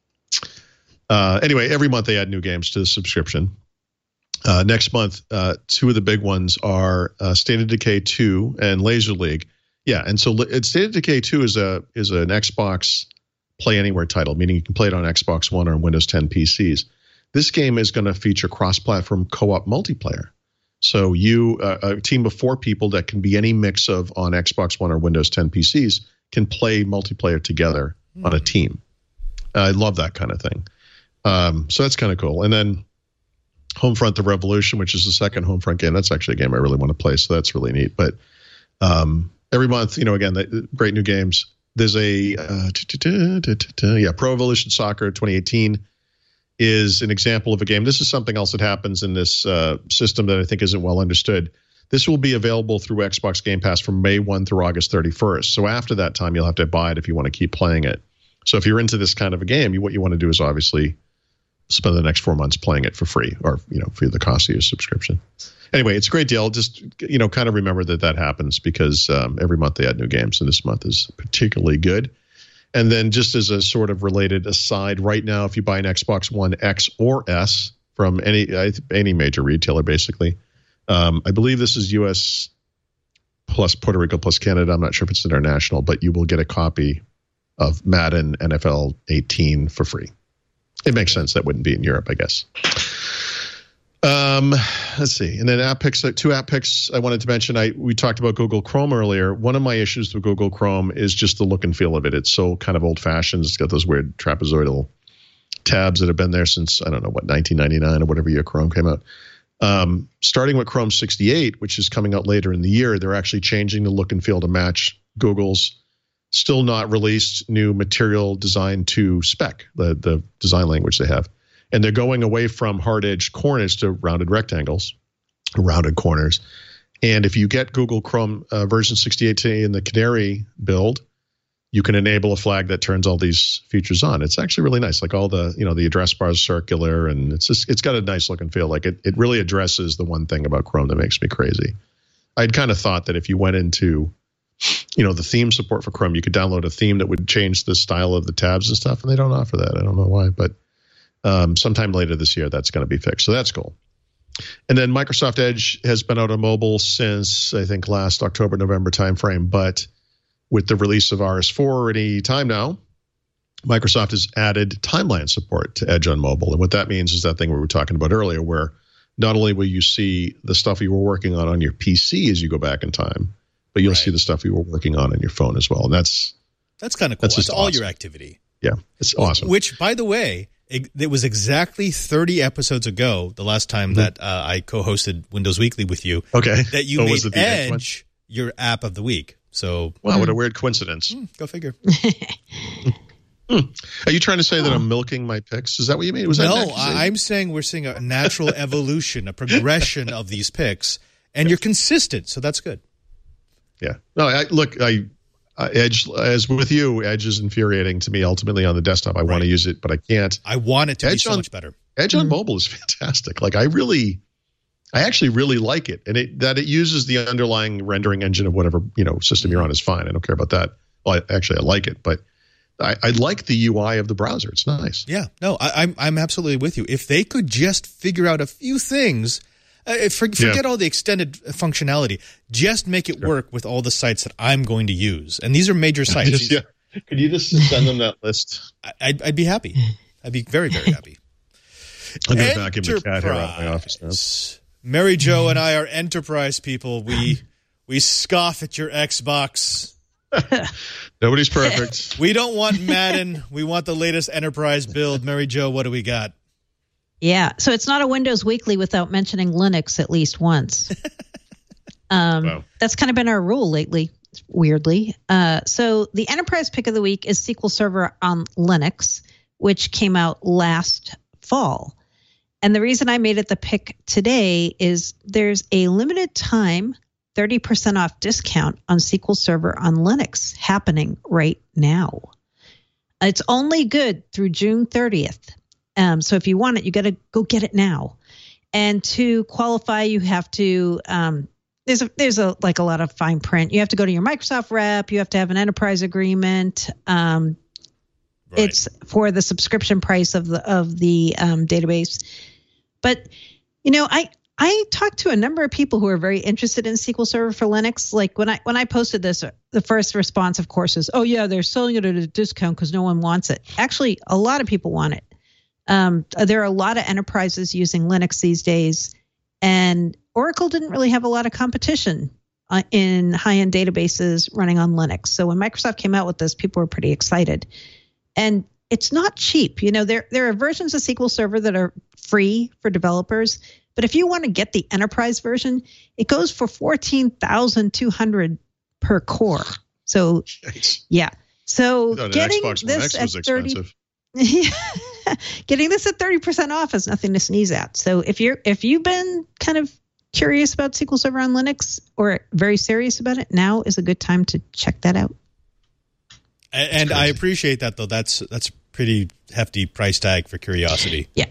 Anyway, every month they add new games to the subscription. Next month, two of the big ones are State of Decay 2 and Laser League. Yeah, and so State of Decay 2 is an Xbox Play Anywhere title, meaning you can play it on Xbox One or on Windows 10 PCs. This game is going to feature cross-platform co-op multiplayer. So a team of 4 people that can be any mix of on Xbox One or Windows 10 PCs can play multiplayer together on a team. I love that kind of thing. So that's kind of cool. And then Homefront: The Revolution, which is the second Homefront game. That's actually a game I really want to play, so that's really neat. But every month, again, great new games. There's a Pro Evolution Soccer 2018 is an example of a game. This is something else that happens in this system that I think isn't well understood. This will be available through Xbox Game Pass from May 1 through August 31st. So after that time, you'll have to buy it if you want to keep playing it. So if you're into this kind of a game, what you want to do is obviously spend the next 4 months playing it for free, or for the cost of your subscription. Anyway, it's a great deal. Just kind of remember that happens because every month they add new games, and this month is particularly good. And then just as a sort of related aside, right now, if you buy an Xbox One X or S from any major retailer, basically, I believe this is U.S. plus Puerto Rico plus Canada. I'm not sure if it's international, but you will get a copy of Madden NFL 18 for free. It makes sense that wouldn't be in Europe, I guess. Let's see. And then app picks, 2 app picks I wanted to mention. We talked about Google Chrome earlier. One of my issues with Google Chrome is just the look and feel of it. It's so kind of old-fashioned. It's got those weird trapezoidal tabs that have been there since, 1999 or whatever year Chrome came out. Starting with Chrome 68, which is coming out later in the year, they're actually changing the look and feel to match Google's still not released new Material Design 2 spec, the design language they have. And they're going away from hard-edged corners to rounded rectangles, rounded corners. And if you get Google Chrome version 68 in the Canary build, you can enable a flag that turns all these features on. It's actually really nice. Like all the, the address bar is circular, and it's got a nice look and feel. Like it really addresses the one thing about Chrome that makes me crazy. I'd kind of thought that if you went into, the theme support for Chrome, you could download a theme that would change the style of the tabs and stuff, and they don't offer that. I don't know why, but sometime later this year, that's going to be fixed. So that's cool. And then Microsoft Edge has been out on mobile since, I think, last October, November timeframe. But with the release of RS4 any time now, Microsoft has added timeline support to Edge on mobile. And what that means is that thing we were talking about earlier, where not only will you see the stuff you were working on your PC as you go back in time, but you'll see the stuff you were working on your phone as well. And that's kind of cool. That's all your activity. Yeah, it's awesome. Which, by the way, it was exactly 30 episodes ago, the last time that I co-hosted Windows Weekly with you, that you made Edge your app of the week. So, wow, what a weird coincidence. Go figure. Are you trying to say that I'm milking my picks? Is that what you mean? No, I'm saying we're seeing a natural evolution, a progression of these picks, and you're consistent, so that's good. Yeah. No, Edge, as with you, Edge is infuriating to me ultimately on the desktop. I want to use it, but I can't. I want it to be so much better. Edge on mobile is fantastic. Like I actually really like it. And it uses the underlying rendering engine of whatever, system you're on is fine. I don't care about that. Well, I like it, but I like the UI of the browser. It's nice. Yeah. No, I'm absolutely with you. If they could just figure out a few things, Forget all the extended functionality. Just make it work with all the sites that I'm going to use. And these are major sites. Could you just send them that list? I'd be happy. I'd be very, very happy. I'm going to vacuum the cat hair out of my office now. Mary Jo and I are enterprise people. We scoff at your Xbox. Nobody's perfect. We don't want Madden. We want the latest enterprise build. Mary Jo, what do we got? Yeah, so it's not a Windows Weekly without mentioning Linux at least once. Wow. That's kind of been our rule lately, weirdly. So the enterprise pick of the week is SQL Server on Linux, which came out last fall. And the reason I made it the pick today is there's a limited time 30% off discount on SQL Server on Linux happening right now. It's only good through June 30th. So if you want it, you got to go get it now. And to qualify, you have to there's a lot of fine print. You have to go to your Microsoft rep. You have to have an enterprise agreement. Right. It's for the subscription price of the database. But I talked to a number of people who are very interested in SQL Server for Linux. Like when I posted this, the first response, of course, is, "Oh yeah, they're selling it at a discount because no one wants it." Actually, a lot of people want it. There are a lot of enterprises using Linux these days, and Oracle didn't really have a lot of competition in high-end databases running on Linux. So when Microsoft came out with this, people were pretty excited. And it's not cheap. There are versions of SQL Server that are free for developers, but if you want to get the enterprise version, it goes for $14,200 per core. So, yeah. So getting this at 30, getting this at 30% off is nothing to sneeze at. So if you've been kind of curious about SQL Server on Linux or very serious about it, now is a good time to check that out. And I appreciate that, though. That's a pretty hefty price tag for curiosity. Yeah.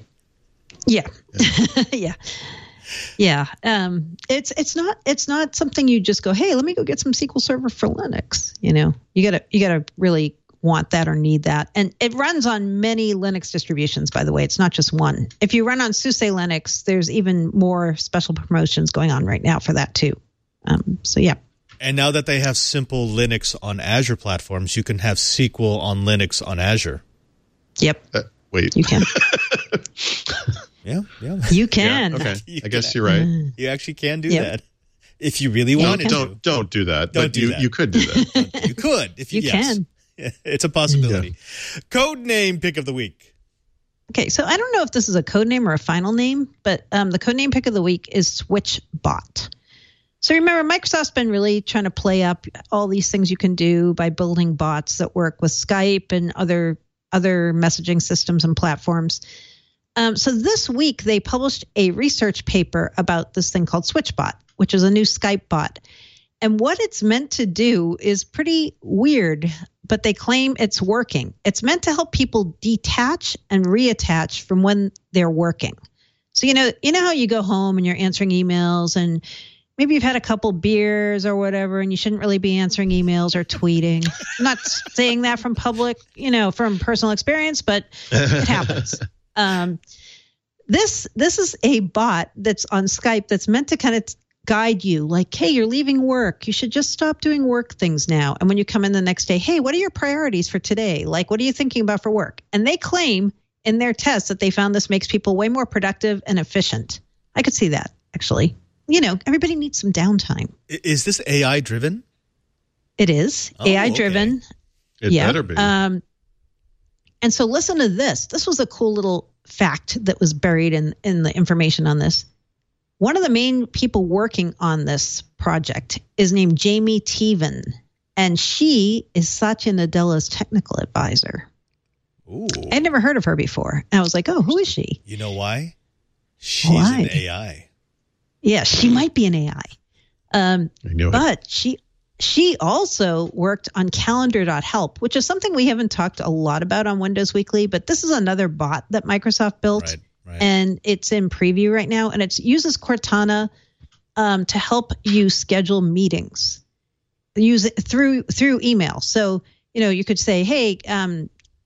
Yeah. It's not something you just go, hey, let me go get some SQL Server for Linux. You gotta really want that or need that. And it runs on many Linux distributions, by the way. It's not just one. If you run on SUSE Linux, there's even more special promotions going on right now for that too. So yeah. And now that they have simple Linux on Azure platforms, you can have SQL on Linux on Azure. Yep. Wait. You can. Yeah. You can. Yeah, okay. I guess you're right. You actually can do that. If you really wanted to. Don't do that. Don't do that. You could do that. You could. If you can. It's a possibility. Yeah. Code name pick of the week. Okay, so I don't know if this is a code name or a final name, but the code name pick of the week is SwitchBot. So remember, Microsoft's been really trying to play up all these things you can do by building bots that work with Skype and other messaging systems and platforms. So this week, they published a research paper about this thing called SwitchBot, which is a new Skype bot. And what it's meant to do is pretty weird, but they claim it's working. It's meant to help people detach and reattach from when they're working. So, you know how you go home and you're answering emails and maybe you've had a couple beers or whatever, and you shouldn't really be answering emails or tweeting. I'm not saying that from from personal experience, but it happens. This is a bot that's on Skype that's meant to kind of guide you, like, hey, you're leaving work. You should just stop doing work things now. And when you come in the next day, hey, what are your priorities for today? Like, what are you thinking about for work? And they claim in their tests that they found this makes people way more productive and efficient. I could see that, actually. Everybody needs some downtime. Is this AI driven? It is AI driven. It better be. And so listen to this. This was a cool little fact that was buried in the information on this. One of the main people working on this project is named Jamie Teven, and she is Satya Nadella's technical advisor. Ooh. I'd never heard of her before. And I was like, oh, who is she? You know why? She's an AI. Yeah, she might be an AI. I knew but she also worked on calendar.help, which is something we haven't talked a lot about on Windows Weekly, but this is another bot that Microsoft built, right. And it's in preview right now, and it uses Cortana to help you schedule meetings. Use it through email. So, you could say, hey,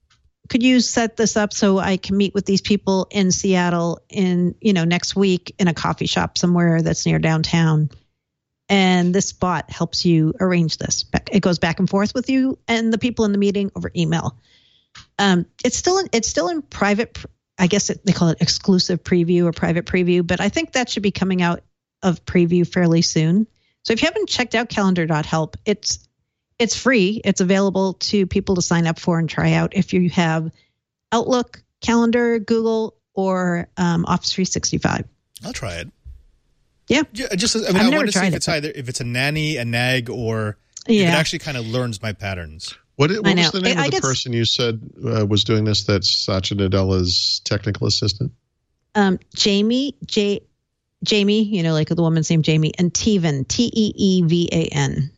could you set this up so I can meet with these people in Seattle in, next week in a coffee shop somewhere that's near downtown? And this bot helps you arrange this. It goes back and forth with you and the people in the meeting over email. It's still in private. I guess they call it exclusive preview or private preview, but I think that should be coming out of preview fairly soon. So if you haven't checked out calendar.help, it's free. It's available to people to sign up for and try out if you have Outlook, Calendar, Google, or Office 365. I'll try it. Yeah. I want to see if it's a nanny, a nag, or if it actually kind of learns my patterns. What was the name of the person you said was doing this? That's Satya Nadella's technical assistant? Jamie, like the woman's name Jamie, and Teevan, Teevan.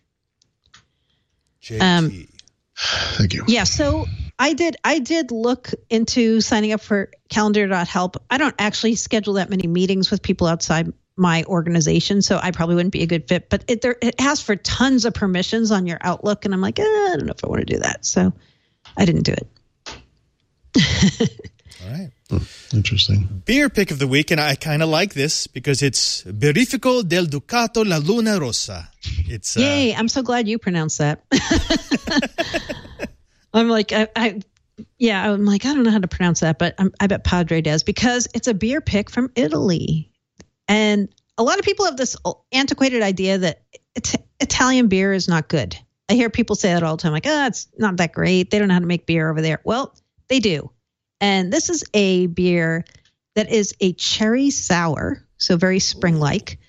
JT. Thank you. Yeah, so I did look into signing up for calendar.help. I don't actually schedule that many meetings with people outside my organization, so I probably wouldn't be a good fit. But it asks for tons of permissions on your Outlook, and I'm like, I don't know if I want to do that. So I didn't do it. All right. Interesting. Beer pick of the week, and I kind of like this because it's Birrifico del Ducato La Luna Rossa. It's Yay, I'm so glad you pronounced that. I'm like, I'm like, I don't know how to pronounce that, but I bet Padre does because it's a beer pick from Italy. And a lot of people have this antiquated idea that Italian beer is not good. I hear people say that all the time, like, it's not that great. They don't know how to make beer over there. Well, they do. And this is a beer that is a cherry sour, so very spring-like.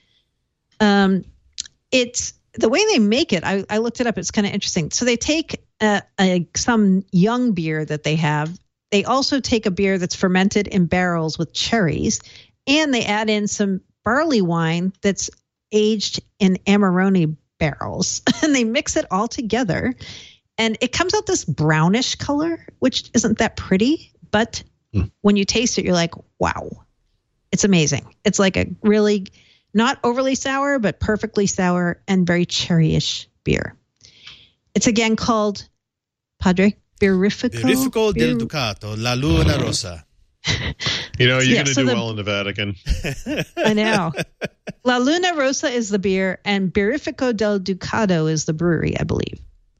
It's the way they make it. I looked it up. It's kind of interesting. So they take some young beer that they have. They also take a beer that's fermented in barrels with cherries, and they add in some barley wine that's aged in Amarone barrels, and they mix it all together, and it comes out this brownish color, which isn't that pretty, but when you taste it, you're like, wow, it's amazing. It's like a really not overly sour, but perfectly sour and very cherryish beer. It's again called, Padre, Birrifico del Ducato La Luna Rossa. You're going to do well in the Vatican. I know. La Luna Rossa is the beer, and Birrifico del Ducato is the brewery, I believe.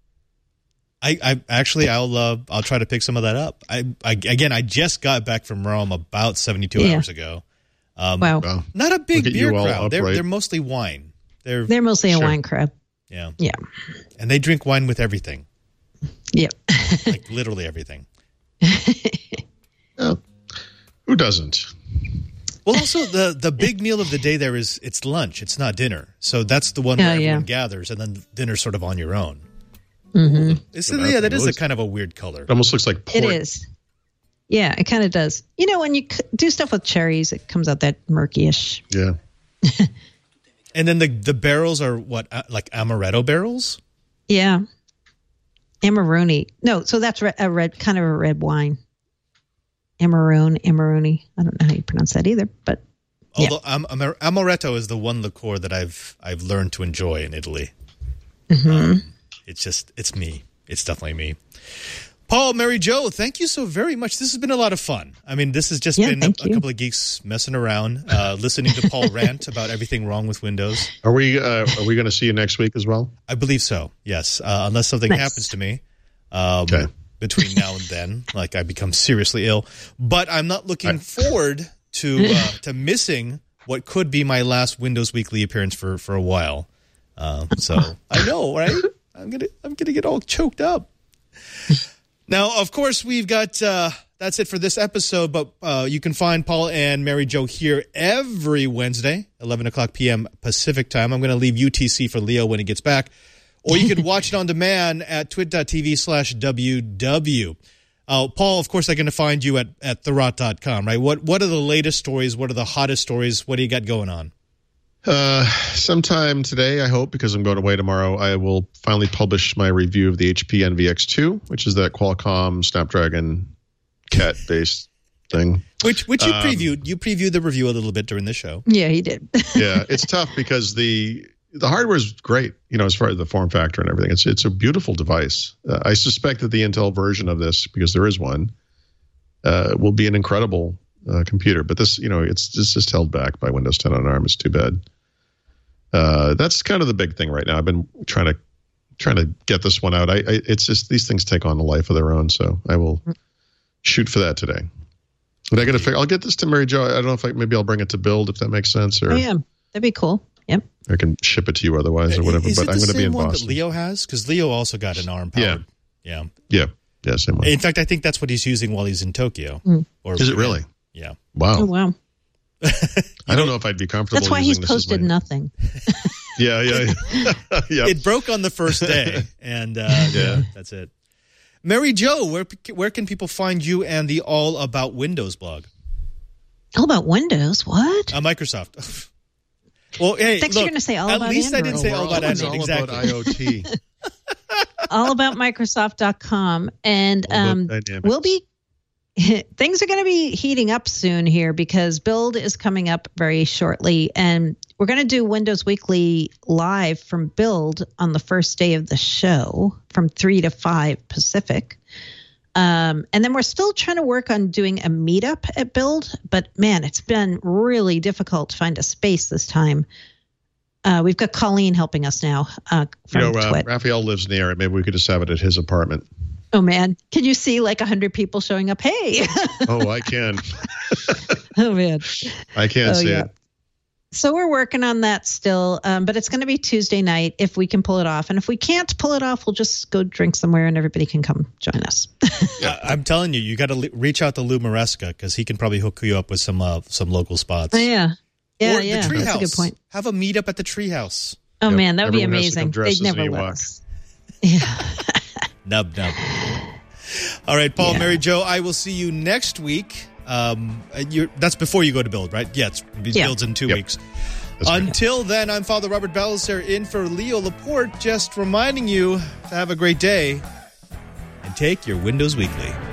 I'll try to pick some of that up. I just got back from Rome about 72 hours ago. Wow. Not a big beer crowd. They're mostly wine. They're mostly a wine crowd. Yeah. Yeah. And they drink wine with everything. Yep. Like literally everything. Well, who doesn't? Well, also the big meal of the day there is it's lunch. It's not dinner. So that's the one where everyone gathers, and then dinner's sort of on your own. Mm-hmm. That is a kind of a weird color. It almost looks like port. It is. Yeah, it kind of does. When you do stuff with cherries, it comes out that murky-ish. Yeah. And then the barrels are what, like amaretto barrels? Yeah. Amarone. No, so that's a red wine. Amarone. I don't know how you pronounce that either, but although amaretto is the one liqueur that I've learned to enjoy in Italy. Mm-hmm. It's me. It's definitely me. Paul, Mary Jo, thank you so very much. This has been a lot of fun. I mean, this has just been a couple of geeks messing around, listening to Paul rant about everything wrong with Windows. Are we going to see you next week as well? I believe so, yes. Unless something happens to me between now and then, like I become seriously ill. But I'm not looking forward to missing what could be my last Windows Weekly appearance for a while. So I know, right? I'm gonna get all choked up. Now, of course, we've got that's it for this episode, but you can find Paul and Mary Jo here every Wednesday, 11 o'clock p.m. Pacific time. I'm going to leave UTC for Leo when he gets back. Or you can watch it on demand at twit.tv/WW. Paul, of course, they're going to find you at therot.com, right? What are the latest stories? What are the hottest stories? What do you got going on? Sometime today, I hope, because I'm going away tomorrow, I will finally publish my review of the HP NVX2, which is that Qualcomm Snapdragon cat-based thing. Which you previewed. You previewed the review a little bit during the show. Yeah, he did. Yeah, it's tough because the the hardware is great, as far as the form factor and everything. It's a beautiful device. I suspect that the Intel version of this, because there is one, will be an incredible computer. But this, it's just held back by Windows 10 on ARM. It's too bad. That's kind of the big thing right now. I've been trying to get this one out. It's just these things take on a life of their own. So I will shoot for that today. But I got to figure. I'll get this to Mary Jo. I don't know if maybe I'll bring it to Build if that makes sense. Or yeah, that'd be cool. Yep. I can ship it to you otherwise or whatever. But I'm going to be in Boston. Is it the same one that Leo has? Because Leo also got an ARM powered. Yeah, same one. In fact, I think that's what he's using while he's in Tokyo. Or is it really? Yeah. Wow. Oh wow. I don't know if I'd be comfortable. That's why he's posted nothing. Yeah. It broke on the first day, and that's it. Mary Jo, where can people find you and the All About Windows blog? All About Windows? What? Microsoft. Well, hey, Thanks, you're going to say all about At least Android. I didn't say all about Android. All exactly. about IoT. Allaboutmicrosoft.com. And we'll be... Things are going to be heating up soon here because Build is coming up very shortly. And we're going to do Windows Weekly live from Build on the first day of the show from 3 to 5 Pacific. And then we're still trying to work on doing a meetup at Build. But, man, it's been really difficult to find a space this time. We've got Colleen helping us now from Twit. Raphael lives near it. Maybe we could just have it at his apartment. Oh, man. Can you see like 100 people showing up? Hey. Oh, I can. Oh, man. I can see it. So we're working on that still, but it's going to be Tuesday night if we can pull it off. And if we can't pull it off, we'll just go drink somewhere and everybody can come join us. I'm telling you got to reach out to Lou Maresca because he can probably hook you up with some local spots. Oh, yeah. Yeah, or the Treehouse. That's a good point. Have a meetup at the Treehouse. Oh, man, that would be Everyone has to come amazing. dressed They'd as never an let Ewok. us. Yeah. Nub. All right, Paul, Mary Jo, I will see you next week. That's before you go to Build, right? Yeah, Build's in 2 weeks. Until then, I'm Father Robert Ballecer in for Leo Laporte, just reminding you to have a great day and take your Windows Weekly.